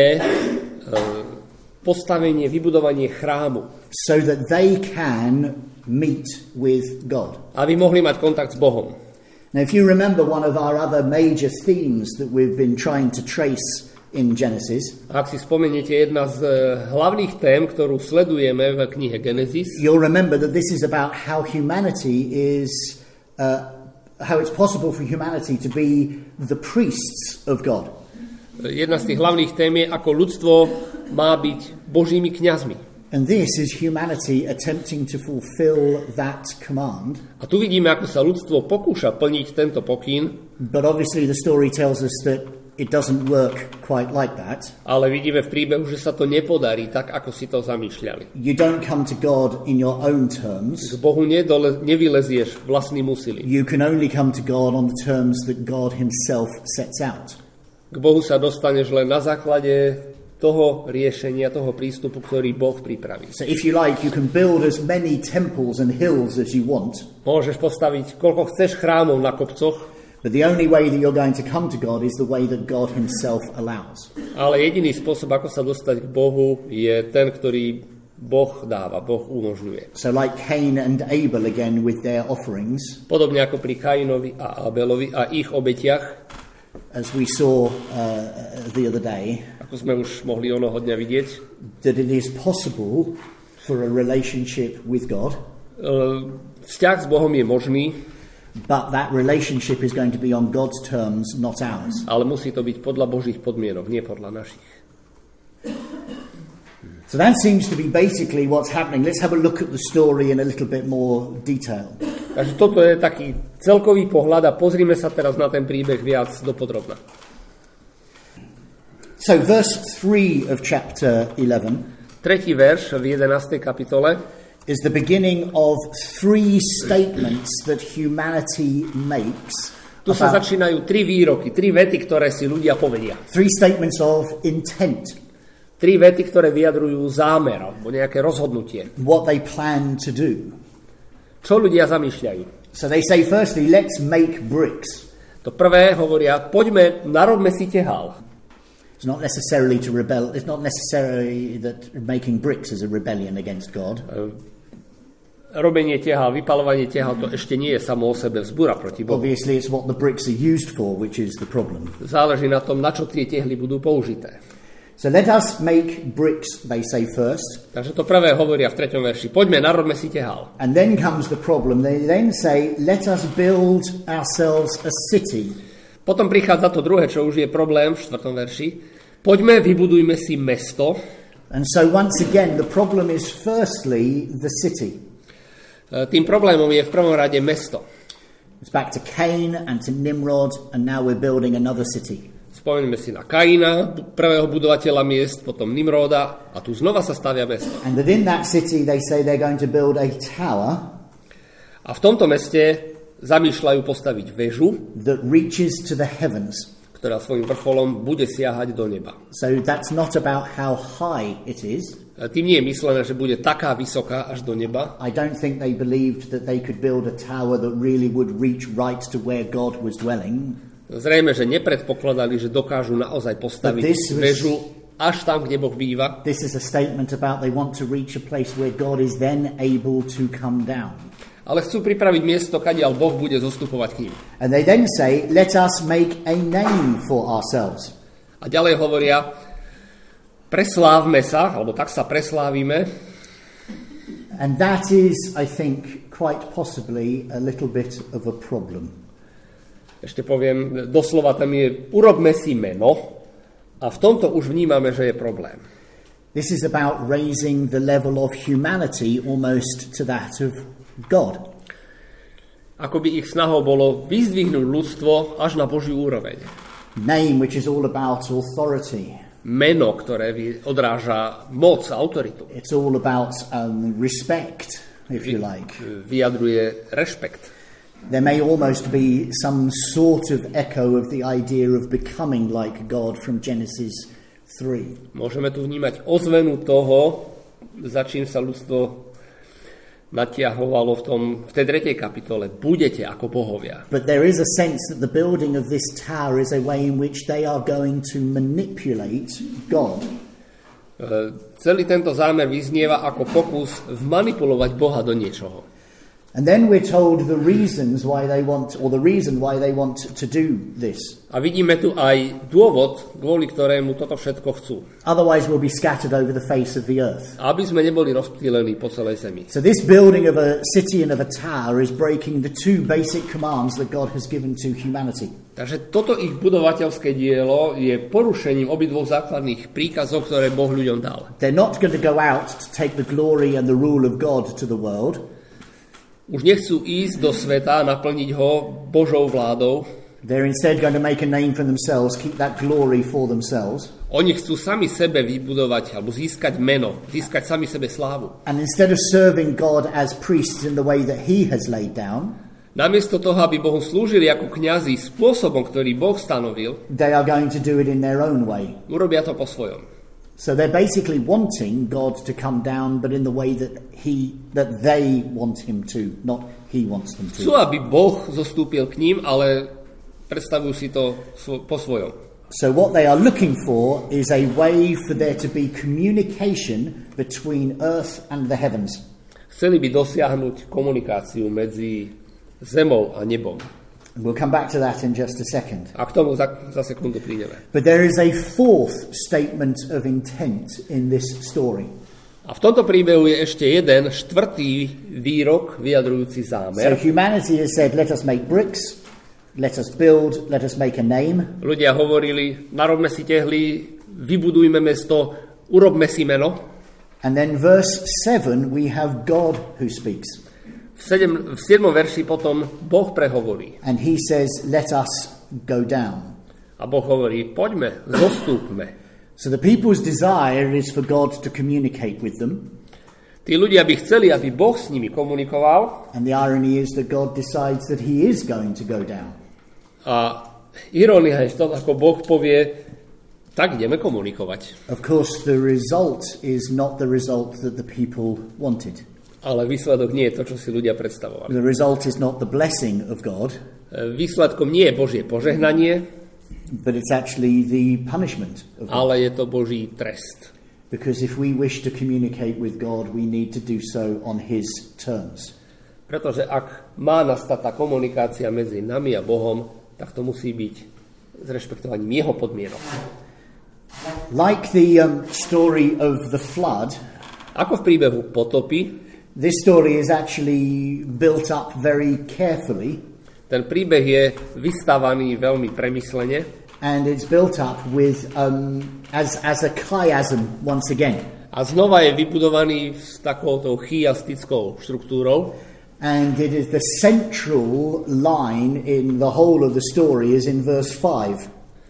Speaker 2: postavenie, vybudovanie chrámu.
Speaker 1: So that they can meet with God.
Speaker 2: Aby mohli mať kontakt s Bohom.
Speaker 1: Now, if you remember one of our other major themes that we've been trying to trace in Genesis,
Speaker 2: ak si spomeniete, jedna z hlavných tém, ktorú sledujeme v knihe Genesis,
Speaker 1: you'll remember that this is about how humanity is, how it's possible for humanity to be the priests of God.
Speaker 2: Jedna z tých hlavných tém je, ako ľudstvo má byť Božími kňazmi.
Speaker 1: And this is humanity attempting to fulfill that command.
Speaker 2: A tu vidíme, ako sa ľudstvo pokúša plniť tento pokyn.
Speaker 1: But obviously the story tells us that it doesn't work quite like that.
Speaker 2: Ale vidíme v príbehu, že sa to nepodarí tak, ako si to zamýšľali.
Speaker 1: You don't come to God in your own terms.
Speaker 2: K Bohu nevylezieš vlastným úsilím.
Speaker 1: You can only come to God on the terms that God himself sets out.
Speaker 2: K Bohu sa dostaneš len na základe toho riešenia, toho prístupu, ktorý Boh pripraví.
Speaker 1: So if you like, you can build as many temples and hills as you want.
Speaker 2: Môžeš postaviť koľko chceš chrámov na kopcoch.
Speaker 1: But the only way that you're going to come to God is the way that God himself allows.
Speaker 2: Ale jediný spôsob, ako sa dostať k Bohu, je ten, ktorý Boh dáva, Boh umožňuje.
Speaker 1: So like Cain and Abel again with their offerings.
Speaker 2: Podobne ako pri Kainovi a Abelovi a ich obetiach.
Speaker 1: As we saw the other day.
Speaker 2: Ako sme už mohli onoho dňa vidieť.
Speaker 1: That it is possible for a relationship with God.
Speaker 2: Vzťah s Bohom je možný.
Speaker 1: But that relationship is going to be on God's terms, not ours.
Speaker 2: Ale musí to byť podľa Božích podmienok, nie podľa našich.
Speaker 1: So that seems to be basically what's happening. Let's have a look at the story in a little bit more detail.
Speaker 2: Takže toto je taký celkový pohľad a pozrime sa teraz na ten príbeh viac dopodrobna.
Speaker 1: So verse 3 of chapter 11.
Speaker 2: Tretí verš v 11. kapitole
Speaker 1: is the beginning of three statements that humanity makes.
Speaker 2: Tu sa začínajú tri výroky, tri vety, ktoré si ľudia povedia.
Speaker 1: Three statements of intent.
Speaker 2: Tri vety, ktoré vyjadrujú zámer alebo nejaké rozhodnutie.
Speaker 1: What they plan to do.
Speaker 2: Čo ľudia zamýšľajú?
Speaker 1: So they say firstly, let's make bricks.
Speaker 2: To prvé hovoria, poďme, narobme si tehál.
Speaker 1: It's not necessarily to rebel. It's not necessarily that making bricks is a rebellion against God.
Speaker 2: Robenie tehál, vypaľovanie tehál, to ešte nie je samo o sebe vzbúra proti Bohu.
Speaker 1: Obviously it's what the bricks are used for, which is the problem.
Speaker 2: Záleží na tom, na čo tie tehly budú použité.
Speaker 1: So let us make bricks, they say first.
Speaker 2: Takže to prvé hovoria v 3. verši. Poďme, narobme si tehál.
Speaker 1: And then comes the problem. They then say, let us build ourselves a city.
Speaker 2: Potom prichádza to druhé, čo už je problém v 4. verši. Poďme, vybudujme si mesto.
Speaker 1: And so once again, the problem is firstly the city.
Speaker 2: Tým problémom je v prvom rade mesto.
Speaker 1: It's back to Cain and to Nimrod, and now we're building another city.
Speaker 2: Spomeňme si na Kaina, prvého budovateľa miest, potom Nimroda a tu znova sa stavia mesto.
Speaker 1: And within that city they say they're going to build a tower.
Speaker 2: A v tomto meste zamýšľajú postaviť väžu,
Speaker 1: that reaches to the heavens.
Speaker 2: Ktorá svojím vrcholom bude siahať do neba.
Speaker 1: So that's not about how high it is.
Speaker 2: Tým nie je myslené, že bude taká vysoká až do neba.
Speaker 1: I don't think they believed that they could build a tower that really would reach right to where God was dwelling.
Speaker 2: Zrejme, že nepredpokladali, že dokážu naozaj postaviť väžu až tam, kde Boh býva.
Speaker 1: This is a statement about they want to reach a place where God is then able to come down.
Speaker 2: Ale chcú pripraviť miesto, kadiaľ Boh bude zostupovať k ním.
Speaker 1: And they then say, let us make a name for ourselves.
Speaker 2: A ďalej hovoria, preslávme sa, alebo tak sa preslávime.
Speaker 1: And that is, I think, quite possibly a little bit of a problem.
Speaker 2: Ešte poviem, doslova tam je, urobme si meno a v tomto už vnímame, že je problém.
Speaker 1: This is about raising the level of humanity almost to that of God.
Speaker 2: Ako by ich snahou bolo vyzdvihnúť ľudstvo až na Božiu úroveň.
Speaker 1: Name which is all about authority.
Speaker 2: Meno, ktoré odráža moc, autoritu.
Speaker 1: It's all about respect, if you like.
Speaker 2: Vyjadruje rešpekt.
Speaker 1: There may almost be some sort of echo of the idea of becoming like God from Genesis 3.
Speaker 2: Môžeme tu vnímať ozvenu toho, za čím sa ľudstvo natiahovalo v tej 3. kapitole. Budete ako bohovia.
Speaker 1: But there is a sense that the building of this tower is a way in which they are going to manipulate God.
Speaker 2: Celý tento zámer vyznieva ako pokus vmanipulovať Boha do niečoho.
Speaker 1: And then we're told the reasons why they want, or the reason why they want to do this.
Speaker 2: A vidíme tu aj dôvod, kvôli ktorému toto všetko chcú.
Speaker 1: Otherwise we'll be scattered over the face of the earth.
Speaker 2: Aby sme neboli rozptýlení po celej zemi.
Speaker 1: So this building of a city and of a tower is breaking the two basic commands that God has given to humanity.
Speaker 2: Takže toto ich budovateľské dielo je porušením obidvoch základných príkazov, ktoré Boh ľuďom dal.
Speaker 1: They're not going to go out to take the glory and the rule of God to the world.
Speaker 2: Už nechcú ísť do sveta a naplniť ho Božou vládou.
Speaker 1: They're instead going to make a name for themselves, keep that glory for themselves.
Speaker 2: Oni chcú sami sebe vybudovať alebo získať meno, získať sami sebe slávu.
Speaker 1: And instead of serving God as priests in the way that he has laid down,
Speaker 2: namiesto toho, aby Bohu slúžili ako kňazi spôsobom, ktorý Boh stanovil,
Speaker 1: they are going to do it in their own way.
Speaker 2: urobia to po svojom.
Speaker 1: So they're basically wanting God to come down, but in the way that they want him to, not he wants them
Speaker 2: Chcú,
Speaker 1: to.
Speaker 2: aby Boh zostúpil k ním, ale predstavujú si to po svojom.
Speaker 1: So what they are looking for is a way for there to be communication between earth and the heavens.
Speaker 2: Chceli by dosiahnuť komunikáciu medzi zemou a nebom.
Speaker 1: We'll come back to that in just a second.
Speaker 2: A k tomu za sekundu prídeme.
Speaker 1: But there is a fourth statement of intent in this story.
Speaker 2: A v tomto príbehu je ešte jeden štvrtý výrok vyjadrujúci
Speaker 1: So
Speaker 2: zámer.
Speaker 1: humanity has said, let us make bricks, let us build, let us make a name.
Speaker 2: Ľudia hovorili, narobme si tehly, vybudujme mesto, urobme si meno.
Speaker 1: And then verse 7, we have God who speaks.
Speaker 2: V 7. verši potom Boh prehovorí.
Speaker 1: And he says, let us go down.
Speaker 2: A Boh hovorí, poďme, zostúpme.
Speaker 1: So the people's desire is for God to communicate with them.
Speaker 2: Tí ľudia by chceli, aby Boh s nimi komunikoval.
Speaker 1: And the irony is that God decides that he is going to go down.
Speaker 2: A irónia je v tom, ako Boh povie, tak ideme komunikovať.
Speaker 1: Of course, the result is not the result that the people wanted.
Speaker 2: Ale výsledok nie je to, čo si ľudia predstavovali.
Speaker 1: The result is not the blessing of God,
Speaker 2: Výsledkom nie je Božie požehnanie,
Speaker 1: but it's actually the punishment of God.
Speaker 2: ale je to Boží trest.
Speaker 1: Because if we wish to communicate with God, we need to do so on his terms.
Speaker 2: Pretože ak má nastať tá komunikácia medzi nami a Bohom, tak to musí byť s rešpektovaním jeho podmienok.
Speaker 1: Like the story of the flood,
Speaker 2: Ako v príbehu potopy,
Speaker 1: this story is actually built up very carefully,
Speaker 2: ten príbeh je vystavaný veľmi premyslene
Speaker 1: and it's built up with as a chiasm once again.
Speaker 2: a znova je vybudovaný s takouto chiastickou štruktúrou.
Speaker 1: And it is the central line in the whole of the story is in verse 5.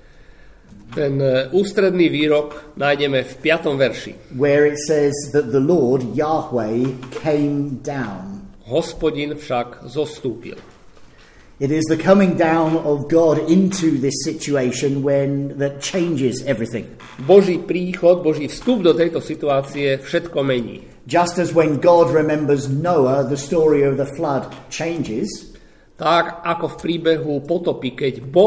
Speaker 2: Ten ústredný výrok nájdeme v 5. verši.
Speaker 1: Where it says that the Lord, Yahweh, came down.
Speaker 2: Hospodin však zostúpil.
Speaker 1: It is the coming down of God into this situation that changes everything.
Speaker 2: Boží príchod, Boží vstup do tejto situácie všetko mení.
Speaker 1: Just as when God remembers Noah, the story of the flood changes.
Speaker 2: Tak ako v príbehu potopy, keď Boh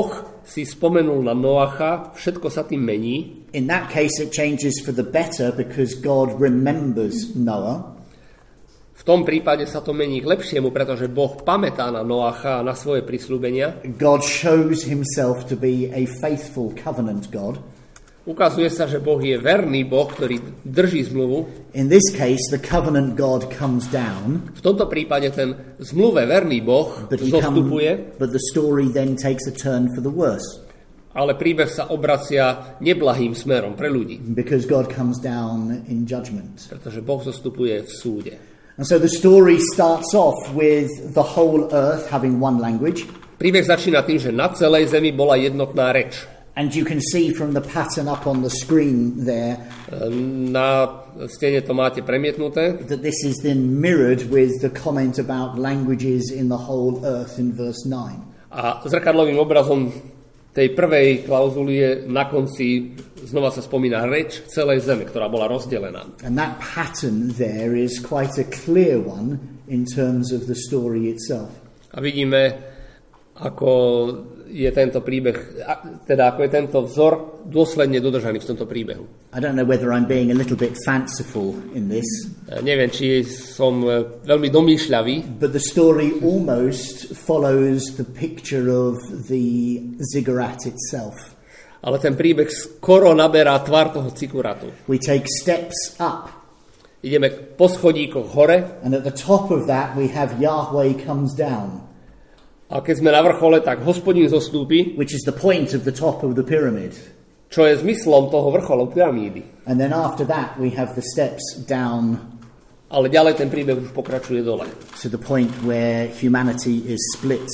Speaker 2: si spomenul na Noacha, všetko sa tým mení.
Speaker 1: In that case it changes for the better because God remembers Noah.
Speaker 2: V tom prípade sa to mení k lepšiemu, pretože Boh pamätá na Noacha a na svoje prisľúbenia.
Speaker 1: God shows himself to be a faithful covenant God.
Speaker 2: Ukazuje sa, že Boh je verný Boh, ktorý drží zmluvu.
Speaker 1: In this case, the covenant God comes down.
Speaker 2: V tomto prípade ten zmluve verný Boh zostupuje.
Speaker 1: But the story then takes a turn for the worse.
Speaker 2: Ale príbeh sa obracia neblahým smerom pre ľudí.
Speaker 1: Because God comes down in judgment.
Speaker 2: Pretože Boh zostupuje v súde.
Speaker 1: And so the story starts off with the whole earth having one language.
Speaker 2: Príbeh začína tým, že na celej zemi bola jednotná reč.
Speaker 1: And you can see from the pattern up on the screen there
Speaker 2: na stene to máte premietnuté.
Speaker 1: That this is then mirrored with the comment about languages in the whole earth in verse 9.
Speaker 2: A zrkadlovým obrazom tej prvej klauzuly je na konci, znova sa spomína reč celej zeme, ktorá bola rozdelená.
Speaker 1: And that pattern there is quite a clear one in terms of the story itself.
Speaker 2: A vidíme, ako je tento príbeh, teda ako je tento vzor dôsledne dodržaný v tomto príbehu.
Speaker 1: I don't know whether I'm being a little bit fanciful in this.
Speaker 2: Neviem, či som veľmi domýšľavý.
Speaker 1: But the story almost follows the picture of the ziggurat itself.
Speaker 2: Ale ten príbeh skoro naberá tvar toho cikuratu.
Speaker 1: We take steps up.
Speaker 2: Ideme po schodíkoch hore.
Speaker 1: And at the top of that we have Yahweh comes down.
Speaker 2: A keď sme na vrchole, tak Hospodin zostúpi.
Speaker 1: Which is the point of the top of the pyramid.
Speaker 2: Čo je zmyslom toho vrcholu pyramídy.
Speaker 1: And then after that we have the steps down.
Speaker 2: Ale ďalej ten príbeh už pokračuje dole.
Speaker 1: To the point where humanity is split.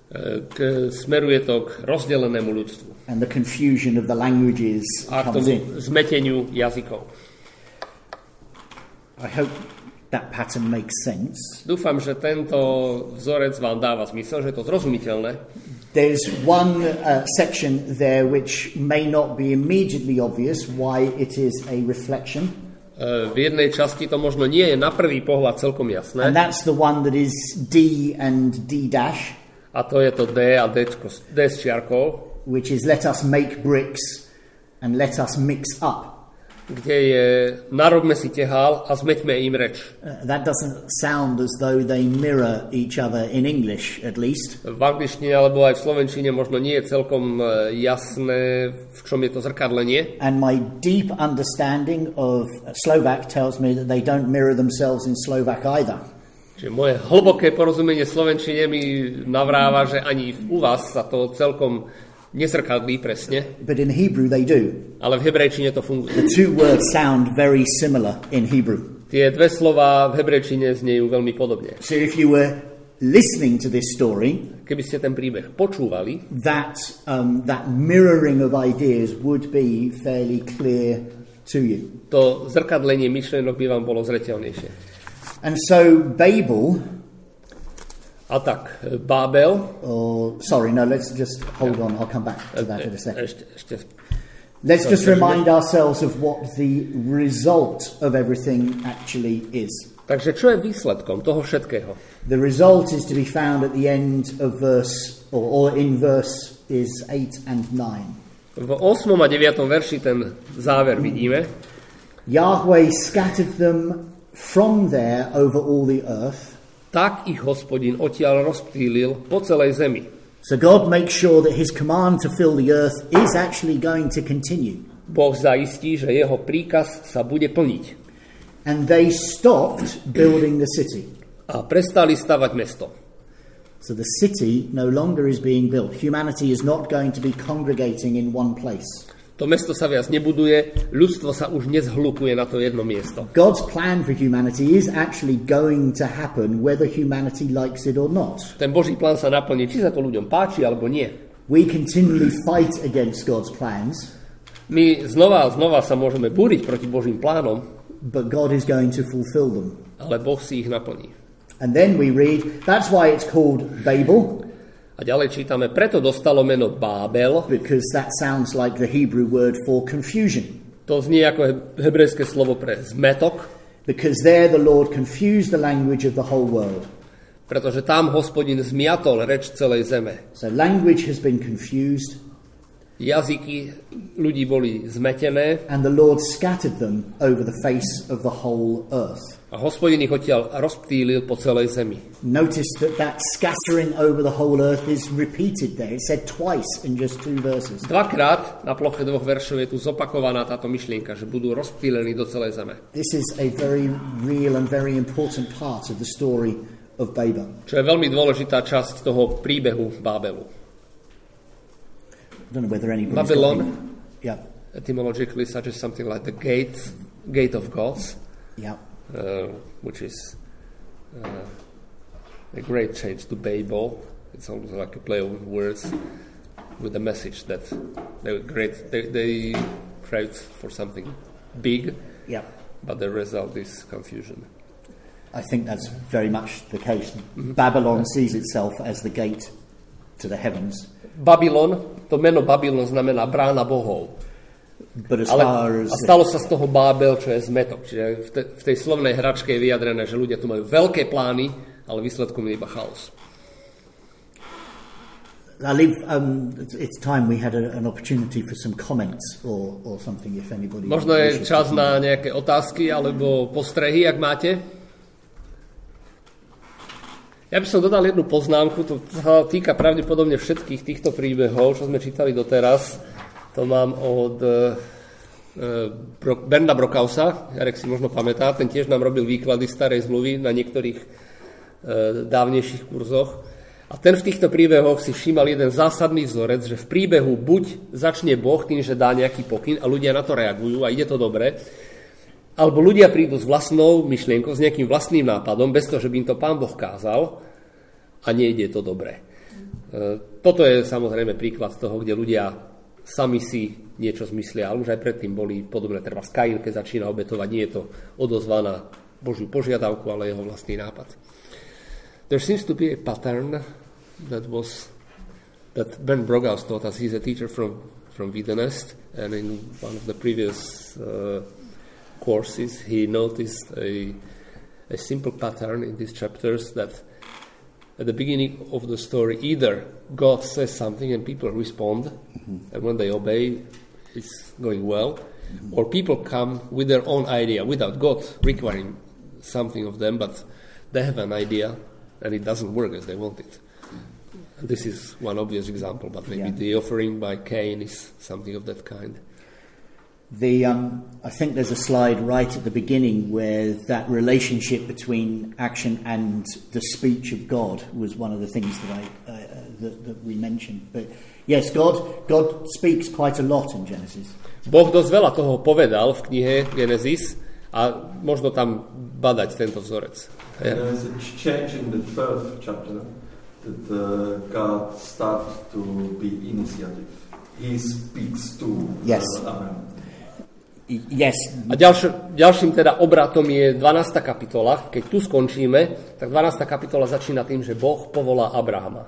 Speaker 2: Smeruje to k rozdelenému ľudstvu.
Speaker 1: And the confusion of the languages comes in.
Speaker 2: Zmeteniu jazykov.
Speaker 1: I hope that pattern makes sense.
Speaker 2: Dúfam, že tento vzorec vám dáva zmysel, že je to zrozumiteľné.
Speaker 1: There's one section there which may not be immediately obvious why it is a reflection.
Speaker 2: V jednej časti to možno nie je na prvý pohľad celkom jasné.
Speaker 1: And that's the one that is D and D dash.
Speaker 2: A to je to D a D s čiarkou.
Speaker 1: Which is let us make bricks and let us mix up.
Speaker 2: Kde je narobme si tehál a zmeťme im reč.
Speaker 1: That doesn't sound as though they mirror each other in English, at least.
Speaker 2: V angličtine alebo aj v slovenčine možno nie je celkom jasné, v čom je to zrkadlenie.
Speaker 1: And my deep understanding of Slovak tells me that they don't mirror themselves in Slovak either.
Speaker 2: Čiže moje hlboké porozumenie slovenčine mi navráva, že ani u vás sa to celkom nezrkadlí presne.
Speaker 1: But in Hebrew they do.
Speaker 2: Ale v hebrejčine to funguje.
Speaker 1: The two words sound very similar in Hebrew.
Speaker 2: Tie dve slová v hebrejčine znejú veľmi podobne.
Speaker 1: So if you were listening to this story,
Speaker 2: keby ste ten príbeh počúvali,
Speaker 1: that mirroring of ideas would be fairly clear to you.
Speaker 2: To zrkadlenie myšlienok by vám bolo zreteľnejšie.
Speaker 1: And so Babel,
Speaker 2: a tak, Bábel...
Speaker 1: let's just hold on. I'll come back to that in a second.
Speaker 2: Let's
Speaker 1: just remind ourselves of what the result of everything actually is.
Speaker 2: Takže čo je výsledkom toho všetkého?
Speaker 1: The result is to be found at the end of verse, or in verse is 8 and 9.
Speaker 2: V 8. a 9. verši ten záver vidíme.
Speaker 1: Yahweh scattered them from there over all the earth.
Speaker 2: Tak ich Hospodin odtiaľ rozptýlil po celej zemi.
Speaker 1: So God makes sure that his command to fill the earth is actually going to continue.
Speaker 2: Boh zaistí, že jeho príkaz sa bude plniť.
Speaker 1: And they stopped building the city.
Speaker 2: A prestali stavať mesto.
Speaker 1: So the city no longer is being built. Humanity is not going to be congregating in one place.
Speaker 2: To mesto sa viac nebuduje, ľudstvo sa už nezhlukuje na to jedno miesto.
Speaker 1: God's plan for humanity is actually going to happen whether humanity likes it or not.
Speaker 2: Ten Boží plán sa naplní, či sa to ľuďom páči alebo nie.
Speaker 1: We continually fight against God's plans.
Speaker 2: My znova a znova sa môžeme búriť proti Božím plánom,
Speaker 1: but God is going to fulfill them.
Speaker 2: Ale Boh si ich naplní.
Speaker 1: And then we read, that's why it's called Babel.
Speaker 2: A ďalej čítame, preto dostalo meno Bábel.
Speaker 1: Because that sounds like the Hebrew word for confusion.
Speaker 2: To znie ako hebrejské slovo pre zmetok.
Speaker 1: Because there the Lord confused the language of the whole world.
Speaker 2: Pretože tam Hospodin zmiatol reč celej zeme.
Speaker 1: So language has been confused.
Speaker 2: jazyky ľudí boli zmetené
Speaker 1: and the Lord scattered them over the face of the whole earth.
Speaker 2: a Hospodin ich odtiaľ rozptýlil po celej zemi.
Speaker 1: Notice that scattering over the whole earth is repeated there. It's said twice in just 2 verses.
Speaker 2: Dvakrát na ploche 2 veršov je tu zopakovaná táto myšlienka, že budú rozptýlení do celej zeme.
Speaker 1: This is a very real and very important part of the story of Babel.
Speaker 2: Čo je veľmi dôležitá časť toho príbehu Bábelu.
Speaker 1: I don't know whether anybody's
Speaker 2: Babylon
Speaker 1: got any- Yeah,
Speaker 2: etymologically suggests something like the gate of gods,
Speaker 1: yeah.
Speaker 2: which is a great change to Babel. It's almost like a play of words with the message that they crave for something big,
Speaker 1: Yeah,
Speaker 2: but the result is confusion.
Speaker 1: I think that's very much the case. Babylon sees itself as the gate to the heavens.
Speaker 2: Babylon, to meno Babylon znamená brána bohov.
Speaker 1: But as
Speaker 2: Ale
Speaker 1: far as
Speaker 2: a stalo sa z toho Bábel, čo je zmetok. Čiže v tej slovnej hračke je vyjadrené, že ľudia tu majú veľké plány, ale výsledkom je iba chaos.
Speaker 1: I leave, it's time we had an opportunity for some comments or something if anybody
Speaker 2: Možno je
Speaker 1: wishes
Speaker 2: čas
Speaker 1: to.
Speaker 2: na nejaké otázky alebo postrehy, ak máte. Ja by som dodal jednu poznámku, to sa týka pravdepodobne všetkých týchto príbehov, čo sme čítali doteraz. To mám od Bernda Brockhausa, Jarek si možno pamätá, ten tiež nám robil výklady starej zmluvy na niektorých dávnejších kurzoch. A ten v týchto príbehoch si všímal jeden zásadný vzorec, že v príbehu buď začne Boh tým, že dá nejaký pokyn a ľudia na to reagujú a ide to dobre, alebo ľudia prídu s vlastnou myšlienkou, s nejakým vlastným nápadom, bez toho, že by im to Pán Boh kázal a nejde to dobre. Toto je samozrejme príklad toho, kde ľudia sami si niečo zmyslia, ale už aj predtým boli podobné. Treba Kain, keď začína obetovať, nie je to odozva na Božiu požiadavku, ale jeho vlastný nápad. There seems to be a pattern that Ben Broghaus taught us. He's a teacher from Wiedenest, and in one of the previous courses he noticed a simple pattern in these chapters that at the beginning of the story either God says something and people respond, and when they obey it's going well, or people come with their own idea without God requiring something of them, but they have an idea and it doesn't work as they want it. And this is one obvious example, but maybe the offering by Cain is something of that kind.
Speaker 1: I think there's a slide right at the beginning where that relationship between action and the speech of God was one of the things that we mentioned. But yes, God speaks quite a lot in Genesis.
Speaker 2: Boh dosť veľa toho povedal v knihe Genesis a možno tam badať tento vzorec.
Speaker 4: There is a change in the 12th chapter that God starts to be initiative. He speaks to Abraham.
Speaker 1: Yes.
Speaker 2: A ďalším teda obratom je 12. kapitola. Keď tu skončíme, tak 12. kapitola začína tým, že Boh povolá Abrahama.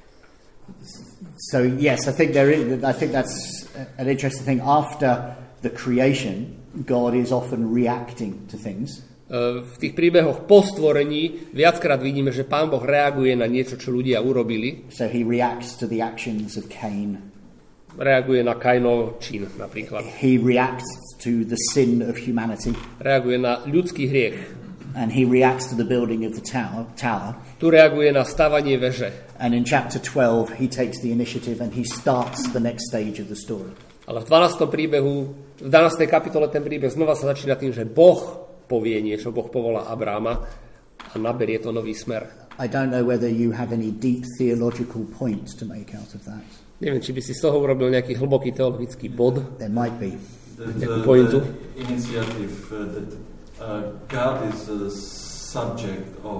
Speaker 1: So yes, I think that's an interesting thing. After the creation, God is often reacting to things.
Speaker 2: V tých príbehoch po stvorení viackrát vidíme, že Pán Boh reaguje na niečo, čo ľudia urobili.
Speaker 1: So he reacts to the actions of Cain.
Speaker 2: Reaguje na Kainov čin napríklad.
Speaker 1: He reacts to the sin of humanity.
Speaker 2: Reaguje na ľudský hriech.
Speaker 1: And he reacts to the building of the tower.
Speaker 2: Tu reaguje na stavanie veže.
Speaker 1: And in chapter 12 he takes the initiative and he starts the next stage of the story.
Speaker 2: Ale v 12. kapitole ten príbeh znova sa začína tým, že Boh povie niečo, Boh povolá Abráma a naberie to nový smer.
Speaker 1: I don't know whether you have any deep theological points to make out of that.
Speaker 2: Neviem, či by si z toho urobil nejaký hlboký teologický bod.
Speaker 1: There might be.
Speaker 2: Nejakú pointu.
Speaker 4: The initiative that God is a subject of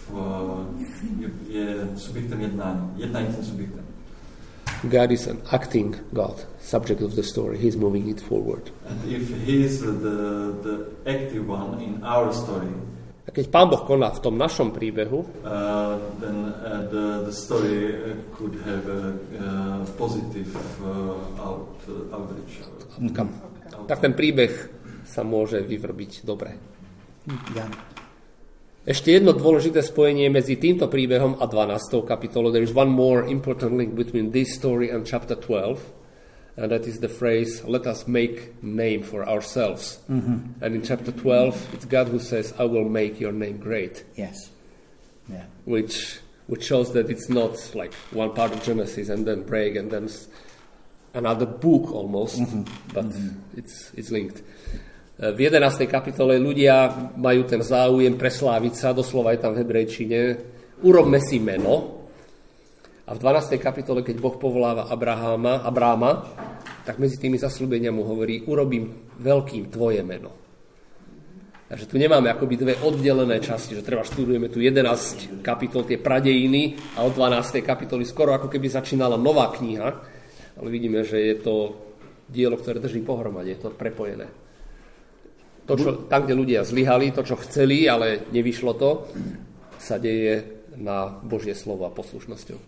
Speaker 4: subjektem jednání subjektem.
Speaker 2: God is an acting God, subject of the story. He's moving it forward.
Speaker 4: And if he's the active one in our story,
Speaker 2: a keď Pán Boh koná v tom našom príbehu,
Speaker 4: then the story could have a positive outreach.
Speaker 2: Tak ten príbeh sa môže vyvrbiť dobre.
Speaker 1: Yeah.
Speaker 2: Ešte jedno dôležité spojenie medzi týmto príbehom a 12. kapitolou. There is one more important link between this story and chapter 12. And that is the phrase, let us make name for ourselves. Mm-hmm. And in chapter 12, it's God who says, I will make your name great.
Speaker 1: Yes. Yeah.
Speaker 2: Which shows that it's not like one part of Genesis and then break and then another book almost, but it's linked. V 11. kapitole ľudia majú ten záujem presláviť sa, doslova je tam v hebrejčine, urobme si meno. A v 12. kapitole, keď Boh povoláva Abráma, tak medzi tými zasľúbeniami mu hovorí, urobím veľkým tvoje meno. Takže tu nemáme akoby dve oddelené časti, že treba študujeme tu 11 kapitol, tie pradejiny, a od 12. kapitoly skoro ako keby začínala nová kniha, ale vidíme, že je to dielo, ktoré drží pohromade, je to prepojené. To, čo, tam, kde ľudia zlyhali, to, čo chceli, ale nevyšlo to, sa deje na Božie slovo a poslušnosťou.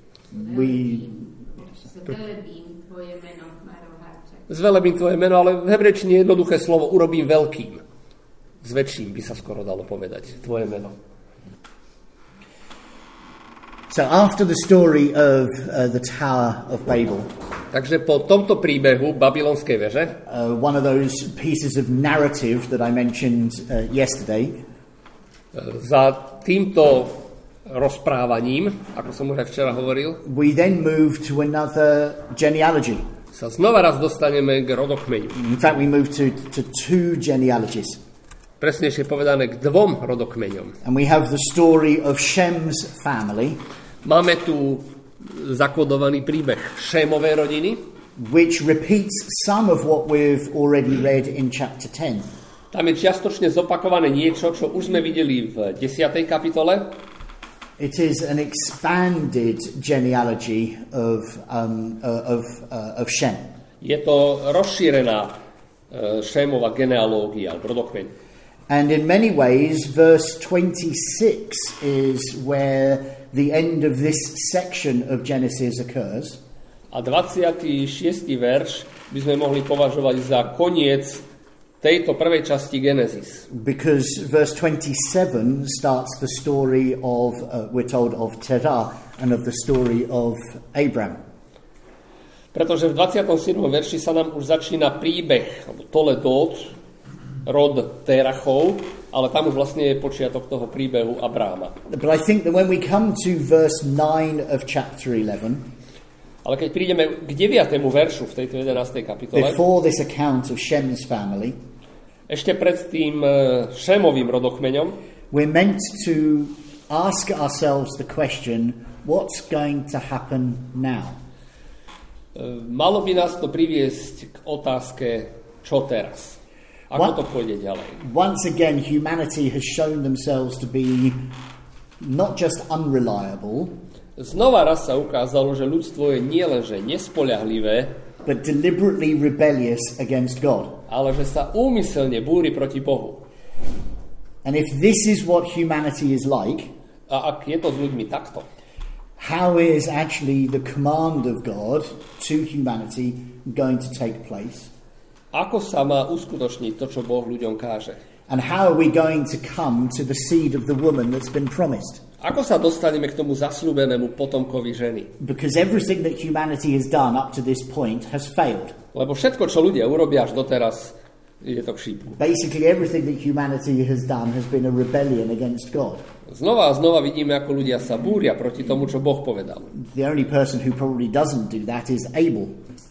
Speaker 2: Zvelebím tvoje meno, ale v hebrejčine je jednoduché slovo urobím veľkým. S väčším by sa skoro dalo povedať. Tvoje meno.
Speaker 1: So after the story of the Tower of Babel,
Speaker 2: takže po tomto príbehu Babylonskej veže,
Speaker 1: one of those pieces of narrative that I mentioned yesterday,
Speaker 2: za týmto rozprávaním, ako som už aj včera hovoril,
Speaker 1: we then move to another genealogy.
Speaker 2: Sa znova raz dostaneme k rodokmeňu.
Speaker 1: In fact, we move to two genealogies.
Speaker 2: Presnejšie povedané k dvom rodokmeňom.
Speaker 1: And we have the story of Shem's family.
Speaker 2: Máme tu zakodovaný príbeh Šémovej rodiny,
Speaker 1: which repeats some of what we've already read in chapter 10.
Speaker 2: Tam je čiastočne zopakované niečo, čo už sme videli v 10. kapitole.
Speaker 1: It is an expanded genealogy of Shem.
Speaker 2: Je to rozšírená Šémova genealógia, rodokmeň.
Speaker 1: And in many ways, verse 26 is where the end of this section of Genesis occurs.
Speaker 2: A 26. verš by sme mohli považovať za koniec tejto prvej časti Genesis.
Speaker 1: Because verse 27 starts the story of, we're told, of Terah and of the story of Abram.
Speaker 2: Pretože v 27. verši sa nám už začína príbeh, alebo Toledot, rod Terachov, ale tam už vlastne je počiatok toho príbehu Abráma.
Speaker 1: But I think that when we come to verse 9 of chapter 11,
Speaker 2: ale keď prídeme k 9. veršu v tejto 11. kapitole,
Speaker 1: before this account of Shem's family,
Speaker 2: ešte pred tým Šémovým rodokmeňom,
Speaker 1: we're meant to ask ourselves the question, what's going to happen now?
Speaker 2: Malo by nás to priviesť k otázke, čo teraz? Ako to pôjde ďalej?
Speaker 1: Once again, humanity has shown themselves to be not just unreliable,
Speaker 2: znova raz sa ukázalo, že ľudstvo je nielenže nespoľahlivé,
Speaker 1: but deliberately rebellious against God.
Speaker 2: Ale že sa úmyselne búri proti Bohu.
Speaker 1: And if this is what humanity is like,
Speaker 2: a ak je to s ľuďmi takto,
Speaker 1: how is actually the command of God to humanity going to take place?
Speaker 2: Ako sa má uskutočniť to, čo Boh ľuďom káže?
Speaker 1: And how are we going to come to the seed of the woman that's been promised?
Speaker 2: Ako sa dostaneme k tomu zasľúbenému potomkovi ženy?
Speaker 1: Because everything that humanity has done up to this point has failed.
Speaker 2: Lebo všetko, čo ľudia urobia až doteraz, je to k šípu.
Speaker 1: Basically everything that humanity has done has been a rebellion against God.
Speaker 2: Znova a znova vidíme, ako ľudia sa búria proti tomu, čo Boh povedal.
Speaker 1: The only person who probably doesn't do that is Abel.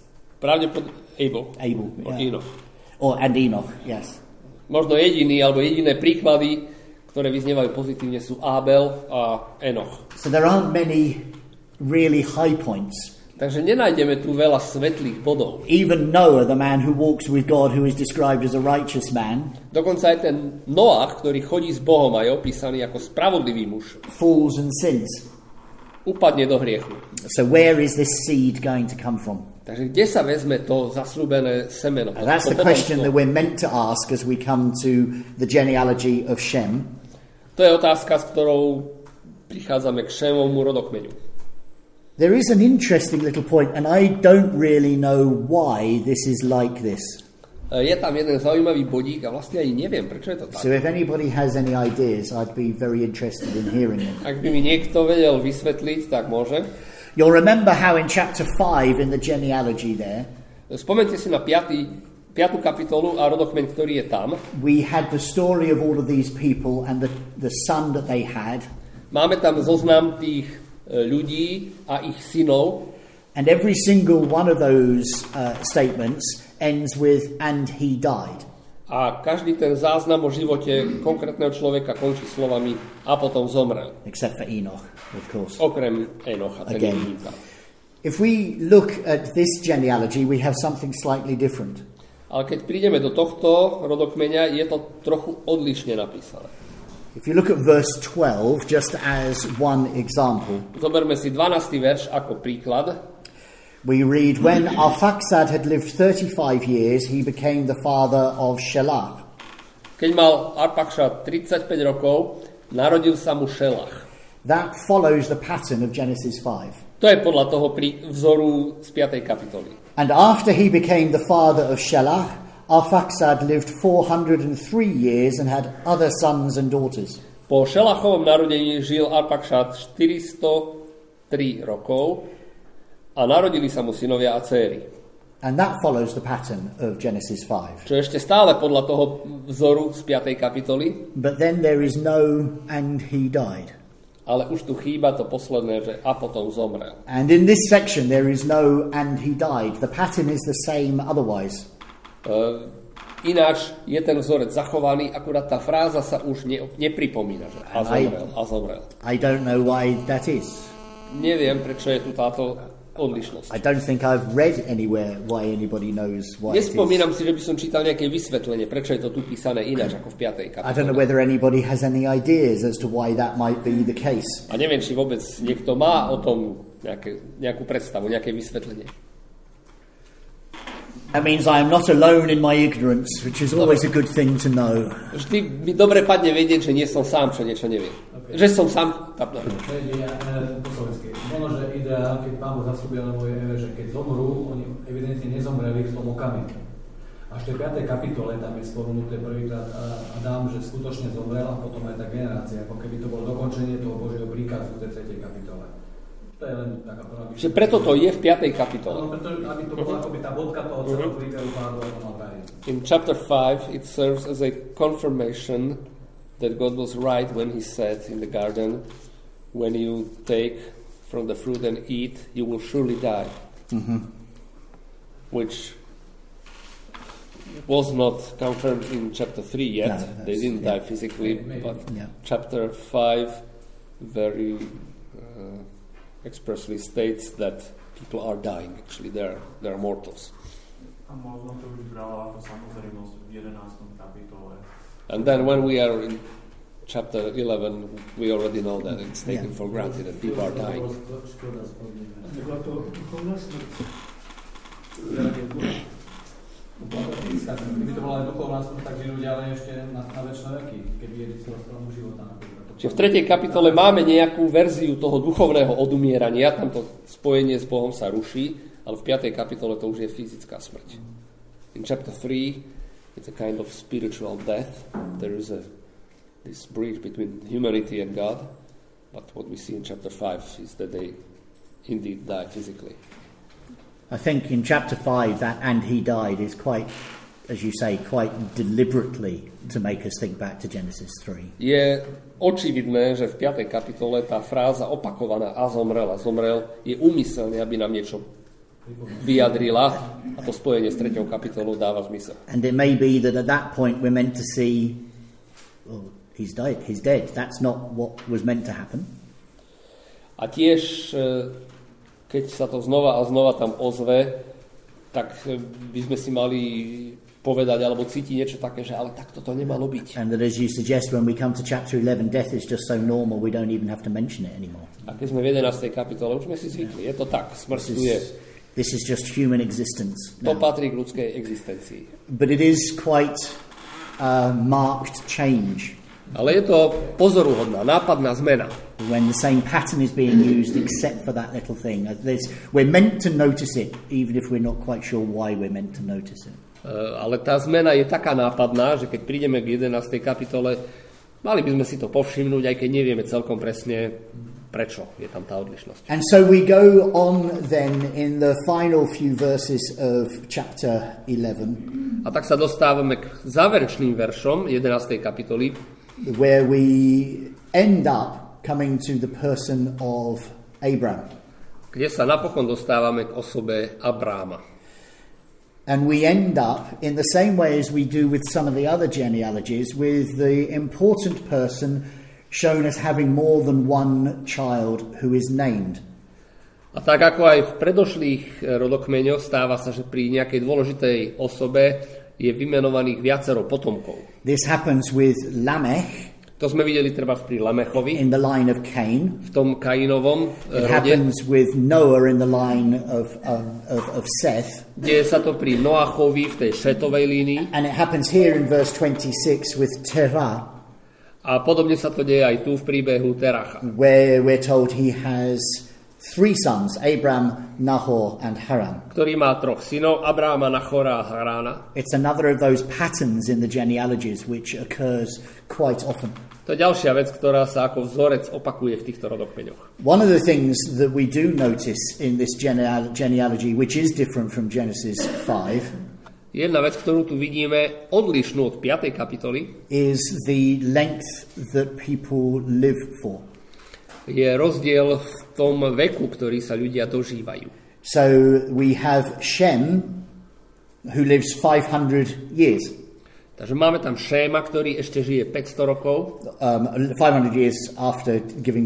Speaker 2: Abel.
Speaker 1: Yeah. And Enoch, yes.
Speaker 2: Možno jediné príklady, ktoré vyznievajú pozitívne, sú Abel a Enoch.
Speaker 1: So there aren't many really high points.
Speaker 2: Takže nenájdeme tu veľa svetlých bodov.
Speaker 1: Even Noah, the man who walks with God, who is described as a righteous man,
Speaker 2: dokonca aj ten Noach, ktorý chodí s Bohom a je opísaný ako spravodlivý muž,
Speaker 1: falls and sins.
Speaker 2: Upadne do hriechu.
Speaker 1: So where is this seed going to come from?
Speaker 2: Takže kde sa vezme to zasľúbené semeno?
Speaker 1: That's the question that we're meant to ask as we come to the genealogy of Shem.
Speaker 2: To je otázka, s ktorou prichádzame k Šémovmu rodokmeňu.
Speaker 1: There is an interesting little point, and I don't really know why this is like this.
Speaker 2: Je tam jeden zaujímavý bodík a vlastne ani neviem, prečo je to tak.
Speaker 1: So if anybody has any ideas, I'd be very interested in hearing them.
Speaker 2: Ak by mi niekto vedel vysvetliť, tak môže.
Speaker 1: You'll remember how in chapter 5 in the genealogy there,
Speaker 2: Spomeňte si na 5. kapitolu a rodokmeň, ktorý je tam.
Speaker 1: We had the story of all of these people and the son that they had.
Speaker 2: Máme tam zoznam tých ľudí a ich synov.
Speaker 1: And every single one of those statements ends with, and he died.
Speaker 2: A každý ten záznam o živote konkrétneho človeka končí slovami a potom zomrel.
Speaker 1: Except for Enoch, of course.
Speaker 2: Okrem Enocha, ten je výnimka.
Speaker 1: If we look at this genealogy, we have something slightly different.
Speaker 2: Ale keď prídeme do tohto rodokmeňa, je to trochu odlišne napísané.
Speaker 1: If you look at verse 12, just as one example,
Speaker 2: Zoberme si 12. verš ako príklad.
Speaker 1: we read, when Arphaxad had lived 35 years, he became the father of Shelah.
Speaker 2: Keď mal Arpachšad 35 rokov, narodil sa mu Šelach.
Speaker 1: That follows the pattern of Genesis 5.
Speaker 2: To je podľa toho vzoru z 5. kapitoly.
Speaker 1: And after he became the father of Shelah, Arphaxad lived 403 years and had other sons and daughters.
Speaker 2: Po Šelachovom narodení žil Arpachšad 403 rokov a narodili sa mu synovia a céry.
Speaker 1: And that follows the pattern of Genesis 5.
Speaker 2: Čo ešte stále podľa toho vzoru z 5. kapitoly.
Speaker 1: But then there is no, and he died.
Speaker 2: Ale už tu chýba to posledné, že a potom zomrel.
Speaker 1: And in this section there is no, and he died. The pattern is the same otherwise.
Speaker 2: Ináč je ten vzorec zachovaný, akurát tá fráza sa už nepripomína, že a zomrel.
Speaker 1: I don't know why that is.
Speaker 2: Neviem, prečo je tu táto odlišnosť.
Speaker 1: I don't think I've read anywhere why anybody knows why it is.
Speaker 2: Nespomínam si, že by som čítal nejaké vysvetlenie, prečo je to tu písané ináč ako v 5. kapitole.
Speaker 1: I don't know whether anybody has any ideas as to why that might be the case.
Speaker 2: A neviem, či vôbec niekto má o tom nejakú predstavu, nejaké vysvetlenie.
Speaker 1: That means I am not alone in my ignorance, which is always a good thing to know.
Speaker 2: Vždy mi dobre padne vedieť, že nie som sám, čo niečo neviem. Okay. Že som sám...
Speaker 3: To je po slovensky. Možno, že ideál, keď Pán Boh zasľúbil na mojej ére, že keď zomrú, oni evidentne nezomreli v tom okamihu. Až v 5. kapitole tam je spomenuté prvýkrát Adam, že skutočne zomrel a potom aj tá generácia, ako keby to bolo dokončenie toho Božieho príkazu v tej 3. kapitole. To je len taká prvá.
Speaker 2: Že preto to je v 5. kapitole.
Speaker 3: No, preto, aby to bola akoby tá bodka toho celého príkazu Pánu na altári.
Speaker 2: In chapter 5 it serves as a confirmation that God was right when he said in the garden, when you take from the fruit and eat, you will surely die. Mm-hmm. Which was not confirmed in chapter 3 yet. No, they didn't die physically, but chapter 5 very expressly states that people are dying. Actually, they're mortals. And then when we are in chapter 11, we already know that it's taken for granted that people are dying.
Speaker 3: Keby to bola aj duchovná smrť, tak žijú ďalej ešte na večné veky, keby jedli z toho stromu života.
Speaker 2: Čiže v 3. kapitole máme nejakú verziu toho duchovného odumierania, tam to spojenie s Bohom sa ruší, ale v 5. kapitole to už je fyzická smrť. In chapter 3, it's a kind of spiritual death. There is this bridge between humanity and God, but what we see in chapter 5 is that they indeed die physically.
Speaker 1: I think in chapter 5 that and he died is quite, as you say, quite deliberately to make us think back to Genesis 3.
Speaker 2: Je očividné, že v 5. kapitole tá fráza opakovaná a zomrel je úmyselne, aby nám niečo vyjadrila a to spojenie s 3. kapitolou dáva zmysel.
Speaker 1: And it may be that at that point we're meant to see, well, he's dead. That's not what was meant to happen.
Speaker 2: A tiež keď sa to znova a znova tam ozve, tak by sme si mali povedať alebo cítiť niečo také, že ale takto to nemalo byť.
Speaker 1: And that as you suggest, when we come to chapter 11, death is just so normal we don't even have to mention it anymore.
Speaker 2: A keď sme v 11. kapitole, už sme si zvykli, je to tak, smrť tu je.
Speaker 1: This is just human existence.
Speaker 2: To patrí k ľudskej existencii.
Speaker 1: But it is quite marked change.
Speaker 2: Ale je to pozoruhodná, nápadná zmena.
Speaker 1: When the same pattern is being used except for that little thing. We're meant to notice it, even if we're not quite sure why we're meant to notice it.
Speaker 2: Ale tá zmena je taká nápadná, že keď prídeme k 11. kapitole, Mali by sme si to povšimnúť, aj keď nevieme celkom presne, prečo je tam tá odlišnosť.
Speaker 1: And so we go on then in the final few verses of chapter 11,
Speaker 2: A tak sa dostávame k záverečným veršom 11. kapitoly,
Speaker 1: where we end up coming to the person of Abraham.
Speaker 2: kde sa napokon dostávame k osobe Abráma.
Speaker 1: And we end up in the same way as we do with some of the other genealogies, with the important person shown as having more than one child who is named.
Speaker 2: A tak ako aj v predošlých rodokmeňoch stáva sa, že pri nejakej dôležitej osobe je vymenovaných viacero potomkov.
Speaker 1: This happens with Lamech
Speaker 2: To sme videli treba pri Lamechovi,
Speaker 1: in the line of Cain.
Speaker 2: v tom Kainovom
Speaker 1: It
Speaker 2: rode.
Speaker 1: happens with Noah in the line of Seth.
Speaker 2: Deje sa to pri Noachovi v tej Šetovej línii
Speaker 1: And it happens here in verse 26 with Terah,
Speaker 2: a podobne sa to deje aj tu v príbehu Teracha,
Speaker 1: where we're told he has 3 sons, Abram, Nahor, and Haran.
Speaker 2: ktorý má 3 synov, Abráma, Nachora a Harána.
Speaker 1: It's another of those patterns in the genealogies which occurs quite often.
Speaker 2: To je ďalšia vec, ktorá sa ako vzorec opakuje v týchto rodokmeňoch.
Speaker 1: One of the things that we do notice in this genealogy, which is different from Genesis 5,
Speaker 2: Jedna vec, ktorú tu vidíme odlišnú od 5. kapitoly,
Speaker 1: is the length that people live for.
Speaker 2: je rozdiel v tom veku, ktorý sa ľudia dožívajú.
Speaker 1: So we have Shem, who lives 500 years.
Speaker 2: Takže máme tam Šéma, ktorý ešte žije 500 rokov
Speaker 1: 500 years after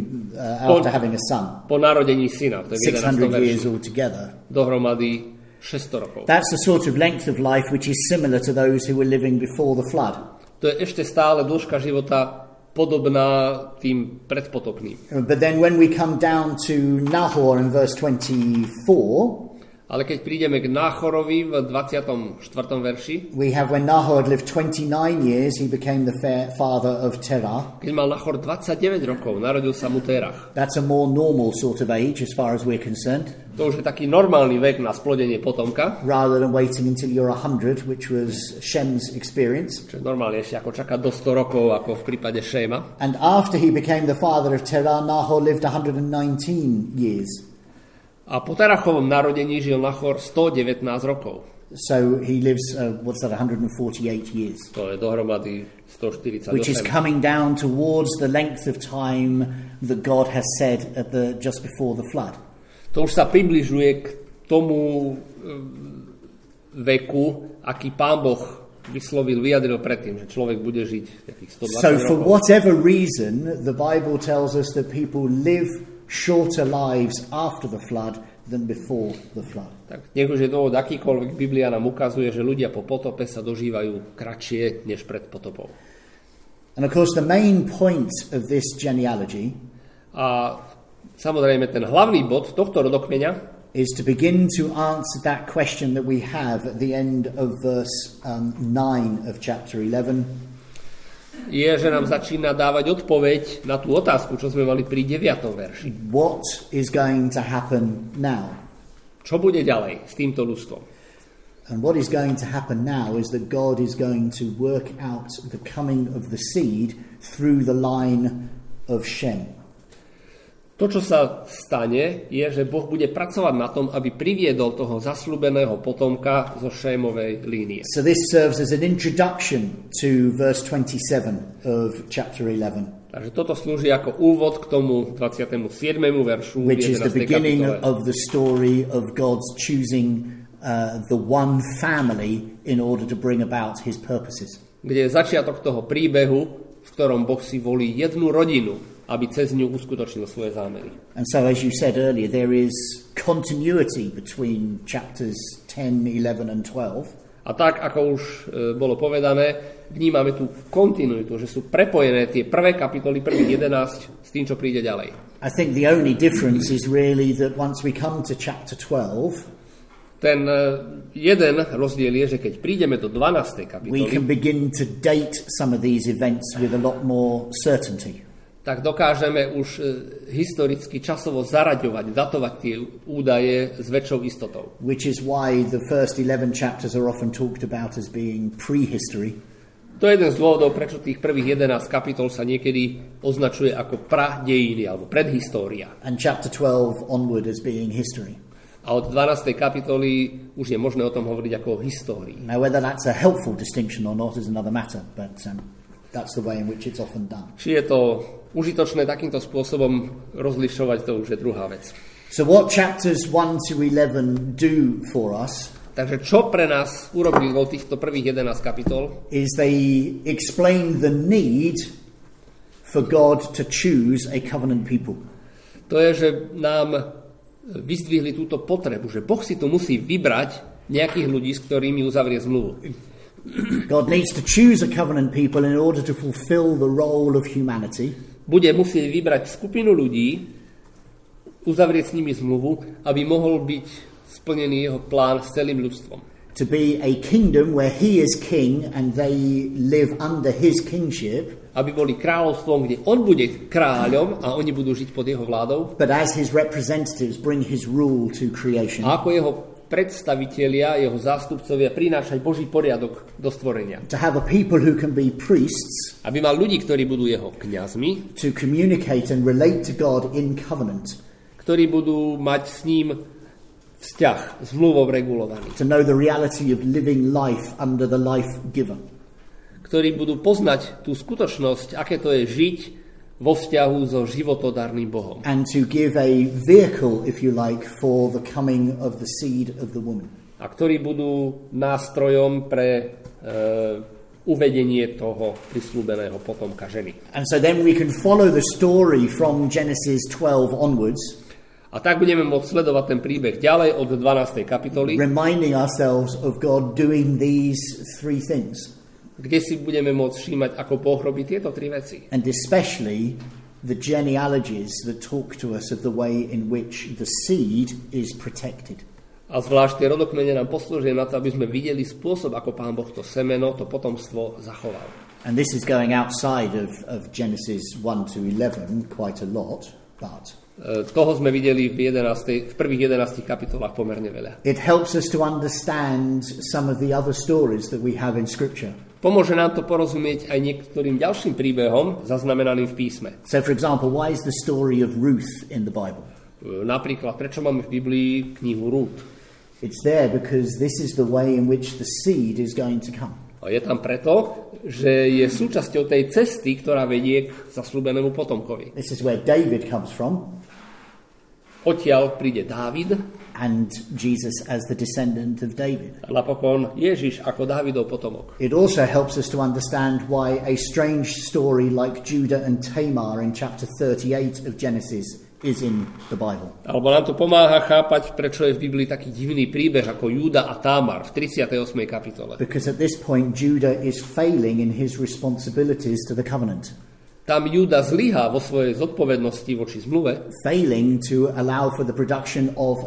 Speaker 1: having a son.
Speaker 2: po narodení syna. To je
Speaker 1: 600
Speaker 2: 11.
Speaker 1: years
Speaker 2: verši.
Speaker 1: altogether.
Speaker 2: Dohromady 600 rokov.
Speaker 1: That's the sort of length of life which is similar to those who were living before the flood.
Speaker 2: To je ešte stále dĺžka života podobná tým predpotopným.
Speaker 1: But then when we come down to Nahor in verse 24,
Speaker 2: Ale keď prídeme k Náchorovi v 24. verši,
Speaker 1: we have when Nahor had lived 29 years, he became the father of Terah.
Speaker 2: keď mal Náchor 29 rokov, narodil sa mu Terach.
Speaker 1: That's a more normal sort of age as far as we're concerned,
Speaker 2: To už je taký normálny vek na splodenie potomka,
Speaker 1: rather than waiting until you're 100, which was Shem's experience.
Speaker 2: čo je normálne ešte ako čakať do 100 rokov, ako v prípade Šéma.
Speaker 1: And after he became the father of Terah, Nahor lived 119 years.
Speaker 2: A po Terachovom narodení žil Nachor 119 rokov.
Speaker 1: So he lives, 148 years,
Speaker 2: To je dohromady 148.
Speaker 1: which is coming down towards the length of time that God has said just before the flood.
Speaker 2: To už sa približuje k tomu veku, aký Pán Boh vyjadril predtým, že človek bude žiť takých 120
Speaker 1: So for
Speaker 2: rokov.
Speaker 1: whatever reason, the Bible tells us that people live shorter lives after the flood than before the flood.
Speaker 2: Tak nech už je dôvod akýkoľvek, Biblia nám ukazuje, že ľudia po potope sa dožívajú kratšie než pred potopou.
Speaker 1: And of course the main point of this genealogy
Speaker 2: A samozrejme ten hlavný bod tohto rodokmeňa
Speaker 1: is to begin to answer that question that we have at the end of verse 9 of chapter 11.
Speaker 2: je, že nám začína dávať odpoveď na tú otázku, čo sme mali pri 9. verši.
Speaker 1: What is going to happen now?
Speaker 2: Čo bude ďalej s týmto ľudstvom?
Speaker 1: And what is going to happen now is that God is going to work out the coming of the seed through the line of Shem.
Speaker 2: To, čo sa stane, je, že Boh bude pracovať na tom, aby priviedol toho zasľúbeného potomka zo Šémovej línie.
Speaker 1: So this serves as an introduction to verse 27 of chapter 11,
Speaker 2: Takže toto slúži ako úvod k tomu 27. veršu
Speaker 1: which is the
Speaker 2: 11.
Speaker 1: beginning
Speaker 2: kapitole.
Speaker 1: of the story of God's choosing the one family in order to bring about his purposes.
Speaker 2: Kde je začiatok toho príbehu, v ktorom Boh si volí jednu rodinu, aby cez ňu uskutočnil svoje zámery.
Speaker 1: And so, as you said earlier, there is continuity between chapters 10, 11 and 12.
Speaker 2: A tak, ako už bolo povedané, vnímame tú kontinuitu, že sú prepojené tie prvé kapitoly, prvých 11 s tým, čo príde ďalej.
Speaker 1: I think the only difference is really that once we come to chapter 12,
Speaker 2: Ten jeden rozdiel je, že keď prídeme do 12.
Speaker 1: we can
Speaker 2: kapitoly,
Speaker 1: begin to date some of these events with a lot more certainty.
Speaker 2: tak dokážeme už historicky časovo zaraďovať, datovať tie údaje s väčšou istotou.
Speaker 1: Which is why the first 11 chapters are often talked about as being prehistory.
Speaker 2: To je jeden z dôvodov, prečo tých prvých 11 kapitol sa niekedy označuje ako pradejiny alebo predhistória.
Speaker 1: And chapter 12 onward as being history.
Speaker 2: A od 12. kapitoly už je možné o tom hovoriť ako o histórii.
Speaker 1: Now whether that's a helpful distinction or not is another matter, but that's the way in which it's often done.
Speaker 2: Či je to užitočné takýmto spôsobom rozlišovať, to už je druhá vec.
Speaker 1: So what chapters 1 to 11 do for us?
Speaker 2: Takže čo pre nás urobilo týchto prvých 11 kapitol?
Speaker 1: Is they explain the need for God to choose a covenant people.
Speaker 2: To je, že nám vyzdvihli túto potrebu, že Boh si tu musí vybrať nejakých ľudí, s ktorými uzavrie zmluvu.
Speaker 1: God needs to choose a covenant people in order to fulfill the role of humanity.
Speaker 2: Bude musieť vybrať skupinu ľudí, uzavrieť s nimi zmluvu, aby mohol byť splnený jeho plán s celým ľudstvom.
Speaker 1: To be a kingdom where he is king and they live under his kingship.
Speaker 2: Aby boli kráľovstvom, kde on bude kráľom a oni budú žiť pod jeho vládou.
Speaker 1: But as his representatives bring his rule to creation.
Speaker 2: A ako jeho predstavitelia, jeho zástupcovia prinášať Boží poriadok do stvorenia.
Speaker 1: To have a people who can be priests.
Speaker 2: Aby mal ľudí, ktorí budú jeho kňazmi.
Speaker 1: To communicate and relate to God in covenant.
Speaker 2: Ktorí budú mať s ním vzťah, zmluvou regulovaný.
Speaker 1: To know the reality of living life under the life giver.
Speaker 2: Ktorí budú poznať tú skutočnosť, aké to je žiť vo vzťahu so životodárnym Bohom.
Speaker 1: And to give a vehicle, if you like, for the coming of the seed of the woman.
Speaker 2: A ktorí budú nástrojom pre uvedenie toho prisľúbeného potomka ženy.
Speaker 1: And so then we can follow the story from Genesis 12 onwards.
Speaker 2: A tak budeme môcť sledovať ten príbeh ďalej od 12. kapitoly.
Speaker 1: Reminding ourselves of God doing these three things.
Speaker 2: Kde si budeme môcť všímať, ako Boh robí tieto tri veci.
Speaker 1: And especially the genealogies that talk to us of the way in which the seed is protected.
Speaker 2: A zvlášť tie rodokmene nám poslúžia na to, aby sme videli spôsob, ako Pán Boh to semeno, to potomstvo zachoval.
Speaker 1: And this is going outside of Genesis 1 to 11 quite a lot, but
Speaker 2: toho sme videli v prvých 11 kapitolách pomerne veľa.
Speaker 1: It helps us to understand some of the other stories that we have in Scripture.
Speaker 2: Pomôže nám to porozumieť aj niektorým ďalším príbehom zaznamenaným v písme.
Speaker 1: So for example, why is the story of Ruth in the Bible?
Speaker 2: Napríklad, prečo máme v Biblii knihu Ruth?
Speaker 1: It's there because this is the way in which the seed is going to come.
Speaker 2: A je tam preto, že je súčasťou tej cesty, ktorá vedie k zasľúbenému potomkovi.
Speaker 1: This is where David comes from.
Speaker 2: Odtiaľ príde Dávid.
Speaker 1: And Jesus as the descendant of David.
Speaker 2: A napokon Ježiš ako Dávidov potomok.
Speaker 1: It also helps us to understand why a strange story like Judah and Tamar in chapter 38 of Genesis is in the Bible.
Speaker 2: Alebo nám to pomáha chápať, prečo je v Biblii taký divný príbeh ako Júda a Tamar v 38. kapitole.
Speaker 1: Because at this point Judah is failing in his responsibilities to the covenant.
Speaker 2: Tam Júda zlyhá vo svojej zodpovednosti voči zmluve.
Speaker 1: Failing to allow for the production of,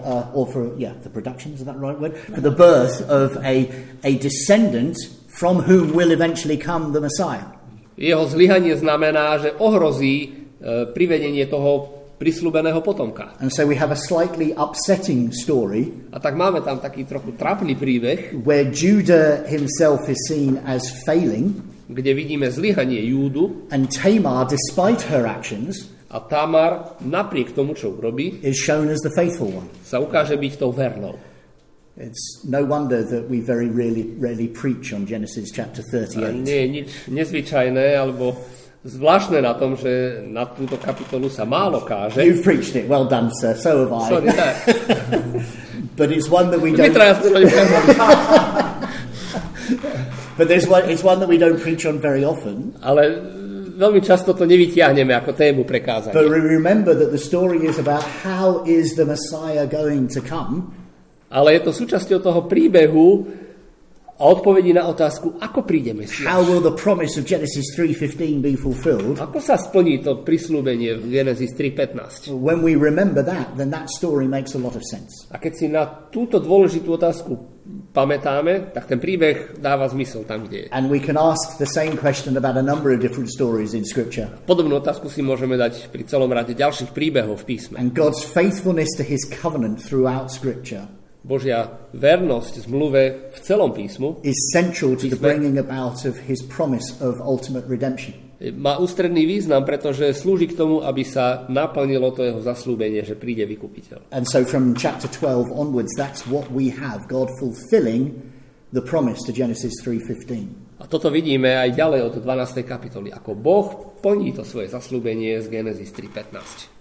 Speaker 1: is that the right word? For the birth of a descendant from whom will eventually come the Messiah.
Speaker 2: Jeho zlyhanie znamená, že ohrozí privedenie toho prisľúbeného potomka.
Speaker 1: And so we have a slightly upsetting story.
Speaker 2: A tak máme tam taký trochu trápny príbeh,
Speaker 1: where Judah himself is seen as failing.
Speaker 2: Kde vidíme zlyhanie Júdu.
Speaker 1: And Tamar, despite her actions,
Speaker 2: a Tamar, napriek tomu, čo urobí,
Speaker 1: is shown as the faithful one.
Speaker 2: Sa ukáže byť tou vernou.
Speaker 1: It's no wonder that we very rarely preach on Genesis chapter 38.
Speaker 2: Nie je nič nezvyčajné, alebo zvláštne na tom, že na túto kapitolu sa málo káže.
Speaker 1: You've preached it, well done, sir, so have I.
Speaker 2: Sorry,
Speaker 1: But it's one that we don't... But it's one that we don't preach on very often.
Speaker 2: Ale veľmi často to nevytiahneme ako tému pre kázanie.
Speaker 1: But we remember that the story is about how is the Messiah going to come.
Speaker 2: Ale je to súčasťou toho príbehu a odpovedí na otázku, ako príde Mesiáš.
Speaker 1: How will the promise of Genesis 3:15 be fulfilled?
Speaker 2: Ako sa splní to prisľúbenie v Genesis 3:15?
Speaker 1: When we remember that, then that story makes a lot of sense.
Speaker 2: A keď si na túto dôležitú otázku pamätáme, tak ten príbeh dáva zmysel tam, kde je.
Speaker 1: And we can ask the same question about a number of different stories in Scripture.
Speaker 2: Podobnú otázku si môžeme dať pri celom rade ďalších príbehov v písme.
Speaker 1: And God's faithfulness to his covenant throughout Scripture.
Speaker 2: Božia vernosť zmluve v celom písmu
Speaker 1: is central to the bringing about of his promise of ultimate redemption.
Speaker 2: Má ústredný význam, pretože slúži k tomu, aby sa naplnilo to jeho zasľúbenie, že príde vykupiteľ.
Speaker 1: And so from chapter 12 onwards, that's what we have, God fulfilling the promise to Genesis 3:15.
Speaker 2: A toto vidíme aj ďalej od 12. kapitoly, ako Boh plní to svoje zasľúbenie z Genesis 3:15.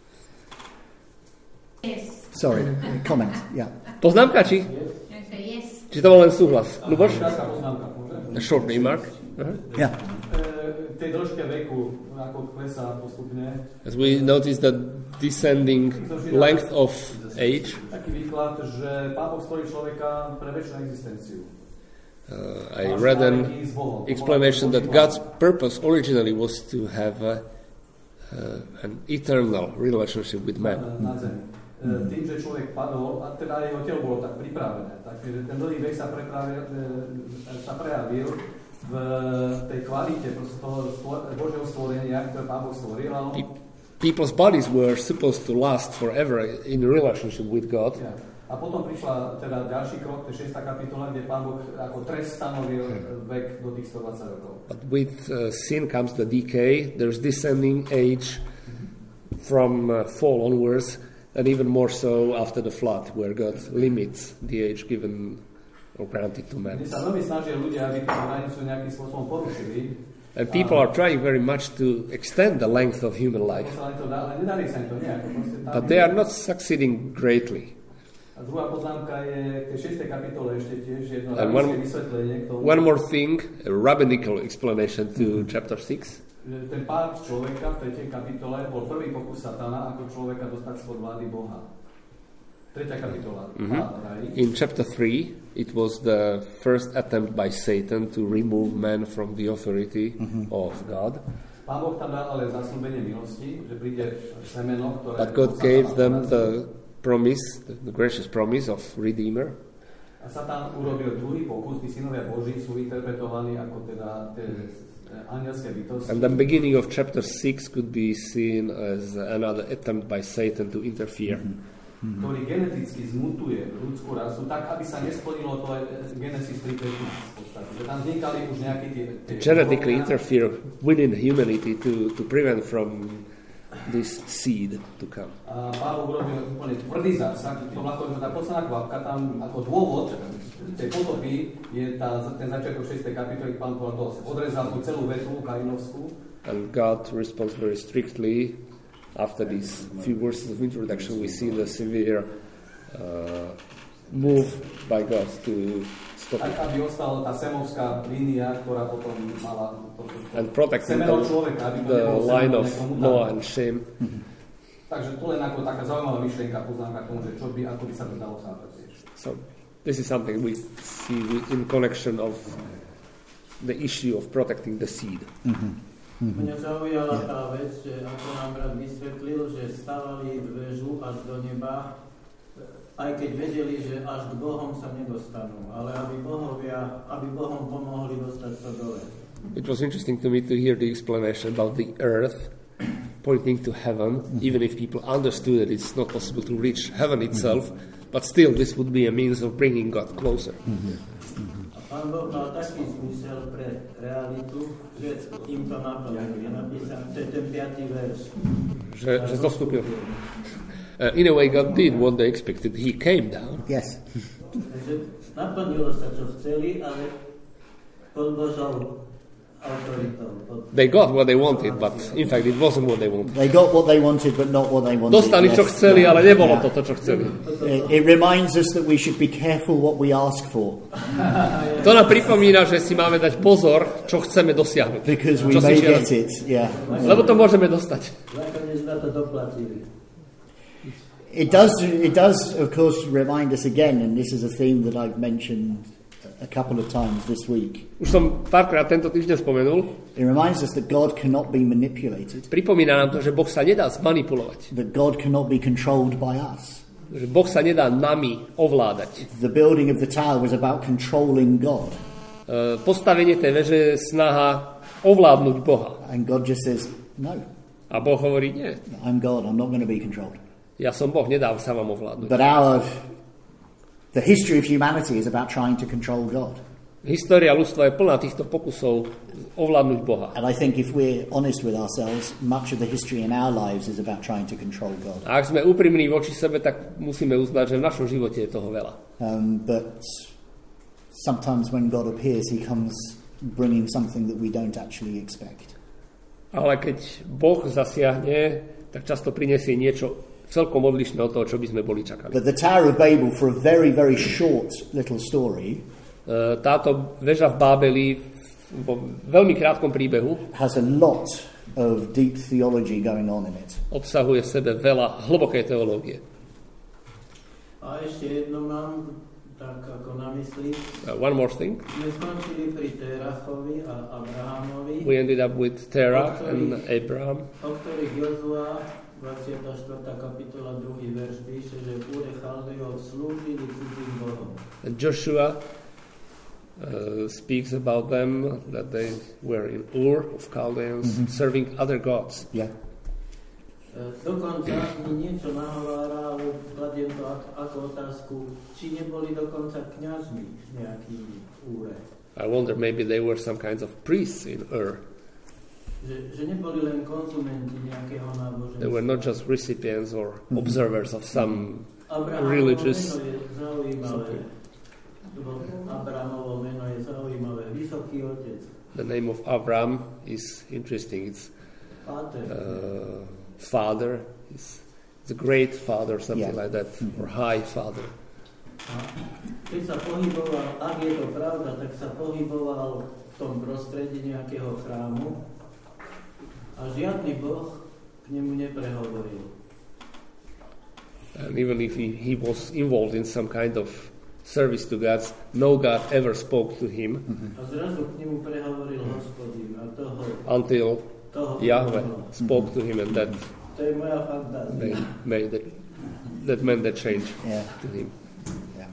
Speaker 5: Yes.
Speaker 1: Sorry, comment, yeah.
Speaker 2: Poznámka, či?
Speaker 5: Yes.
Speaker 2: Či to bol len súhlas? Luboš?
Speaker 3: Krátka poznámka, môže?
Speaker 2: A short remark.
Speaker 1: Yeah.
Speaker 3: Tej dĺžke veku, ako klesá postupne.
Speaker 2: As we notice the descending length of age.
Speaker 3: Taký výklad, že Pán Boh stvorí človeka pre večnú existenciu.
Speaker 2: I read an explanation that God's purpose originally was to have an eternal relationship with man.
Speaker 3: Tým, že človek padol, a teda jeho telo bolo tak pripravené, takže ten dlhý vek sa prejavil v tej kvalite toho Božieho stvorenia, ktoré Pán Boh stvoril.
Speaker 2: People's bodies were supposed to last forever in relationship with God.
Speaker 3: A potom prišla teda ďalší krok, to je 6. kapitola, kde Pán Boh ako trest stanovil vek do tých 120 rokov.
Speaker 2: But with sin comes the decay, there's descending age from fall onwards, and even more so after the flood, where God limits the age given or granted to man.
Speaker 3: Sa veľmi snažia ľudia, aby tú hranicu nejakým spôsobom porušili.
Speaker 2: And people are trying very much to extend the length of human life. But they are not succeeding greatly.
Speaker 3: A druhá poznámka je v tej 6. kapitole ešte tiež jedno rabinské vysvetlenie k tomu.
Speaker 2: One more thing, a rabbinical explanation to chapter 6.
Speaker 3: Ten pád človeka v 3. kapitole bol prvý pokus satana ako človeka dostať spod vlády Boha. 3. kapitola.
Speaker 2: In chapter 3, it was the first attempt by Satan to remove man from the authority of God.
Speaker 3: Pán Boh tam dal ale zasľúbenie milosti, že príde semeno, ktoré...
Speaker 2: But God gave them the promise, the gracious promise of Redeemer.
Speaker 3: A Satan urobil druhý pokus, tí synovia Boží sú interpretovaní ako teda anielské bytosti.
Speaker 2: And the beginning of chapter 6 could be seen as another attempt by Satan to interfere.
Speaker 3: Ktorý geneticky zmutuje ľudskú rasu tak, aby sa nesplnilo to Genesis 3:15 v podstate. Že tam vznikali už nejaké tie
Speaker 2: genetically interfere within humanity to prevent from this seed to come.
Speaker 3: A Pán urobil úplne tvrdý zásah, tá posledná kvapka, tam ako dôvod tej potopy je ten začiatok 6. kapitoly, Pán povedal to, odrezal tú celú vetu Kainovskú.
Speaker 2: And God responds very strictly. After these few verses of introduction, we see the severe move by God to stop it.
Speaker 3: Aby ostala tá semovská línia, ktorá potom mala
Speaker 2: and protecting the line of Noah and Shem.
Speaker 3: Takže to len ako taká zaujímavá myšlienka, poznámka k tomu, že čo by, ako by sa to dalo chápať.
Speaker 2: So this is something we see in connection of the issue of protecting the seed.
Speaker 6: Mňa zaujala tá vec, že ako nám brat vysvetlil, že stavali väžu až do neba, aj keď vedeli, že až k Bohom sa nedostanú, ale aby Bohom pomohli dostať sa dole.
Speaker 2: It was interesting to me to hear the explanation about the earth pointing to heaven, even if people understood that it's not possible to reach heaven itself, but still this would be a means of bringing God closer.
Speaker 6: Pán Boh mal taký zmysel pre realitu, že im to naplnil. Je napísané, to je ten 5. verš.
Speaker 2: Že zostúpil. In a way, God did what they expected. He came down.
Speaker 1: Yes.
Speaker 6: Takže naplnilo sa, čo chceli, ale pod Božou autoritou.
Speaker 2: They got what they wanted, but in fact it wasn't what they wanted.
Speaker 1: They got what they wanted, but not what they wanted.
Speaker 2: Dostali, čo chceli, ale nebolo to, čo chceli.
Speaker 1: It reminds us that we should be careful what we ask for.
Speaker 2: To nám pripomína, že si máme dať pozor, čo chceme dosiahnuť.
Speaker 1: Because we may get it, yeah.
Speaker 2: Lebo to môžeme dostať.
Speaker 6: Nakoniec na to doplatili.
Speaker 1: It does, of course, remind us again, and this is a theme that I've mentioned a couple of times this week.
Speaker 2: Už som párkrát tento týždeň spomenul.
Speaker 1: It reminds us that God cannot be manipulated.
Speaker 2: Pripomína nám to, že Boh sa nedá zmanipulovať.
Speaker 1: That God cannot be controlled by us.
Speaker 2: Že Boh sa nedá nami ovládať.
Speaker 1: The building of the tower was about controlling God.
Speaker 2: Postavenie tej veže je snaha ovládnuť Boha.
Speaker 1: And God just says, no.
Speaker 2: A Boh hovorí, nie.
Speaker 1: I'm God, I'm not going to be controlled.
Speaker 2: Ja som Boh, nedám sa vám ovládnuť.
Speaker 1: But our The history of humanity is about trying to control God.
Speaker 2: História ľudstva je plná týchto pokusov ovládnuť Boha.
Speaker 1: And I think if we're honest with ourselves, much of the history in our lives is about trying to control God.
Speaker 2: A ak sme úprimní voči sebe, tak musíme uznať, že v našom živote je toho veľa.
Speaker 1: But sometimes when God appears, he comes bringing something that we don't actually expect.
Speaker 2: Ale keď Boh zasiahne, tak často prinesie niečo celkom odlišné od toho, čo by sme boli čakali.
Speaker 1: But the Tower of Babel, for a very, very short little story,
Speaker 2: táto väža v Bábeli vo veľmi krátkom príbehu
Speaker 1: has a lot of deep theology going on in it.
Speaker 2: Obsahuje v sebe veľa hlbokej teológie.
Speaker 6: A ešte jedno mám tak ako na mysli.
Speaker 2: One more thing.
Speaker 6: My skončili pri Terachovi a Abrahamovi.
Speaker 2: We ended up with Terah and Abraham.
Speaker 6: O ktorých Jozua 24. kapitola 2. verš píše, že v Úre Chaldejov slúžili cudzím bohom.
Speaker 2: And Joshua speaks about them that they were in Ur of Chaldeans serving other gods.
Speaker 1: Yeah.
Speaker 6: Dokonca mi niečo nahovára, ale kladiem to ako otázku, či neboli dokonca kňazmi nejakými v Úre.
Speaker 2: I wonder maybe they were some kinds of priests in Ur.
Speaker 6: Že neboli len konzumenti nejakého náboženstva.
Speaker 2: They were not just recipients or observers of some religious something.
Speaker 6: Abrahamovo meno je zaujímavé. Vysoký otec.
Speaker 2: The name of Avram is interesting. It's father. It's a great father, something like that, or high father.
Speaker 6: Keď sa pohyboval, ak je to pravda, tak sa pohyboval v tom prostredí nejakého chrámu a žiadny boh k nemu neprehovoril.
Speaker 2: And even if he was involved in some kind of service to gods, no God ever spoke to him until Yahweh spoke to him, and that meant the change to him.
Speaker 1: Yeah.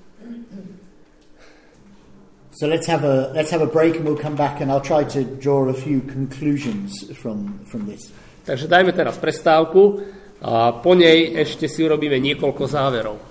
Speaker 1: So let's have a break and we'll come back and I'll try to draw a few conclusions from this.
Speaker 2: Takže dajme teraz prestávku a po nej ešte si urobíme niekoľko záverov.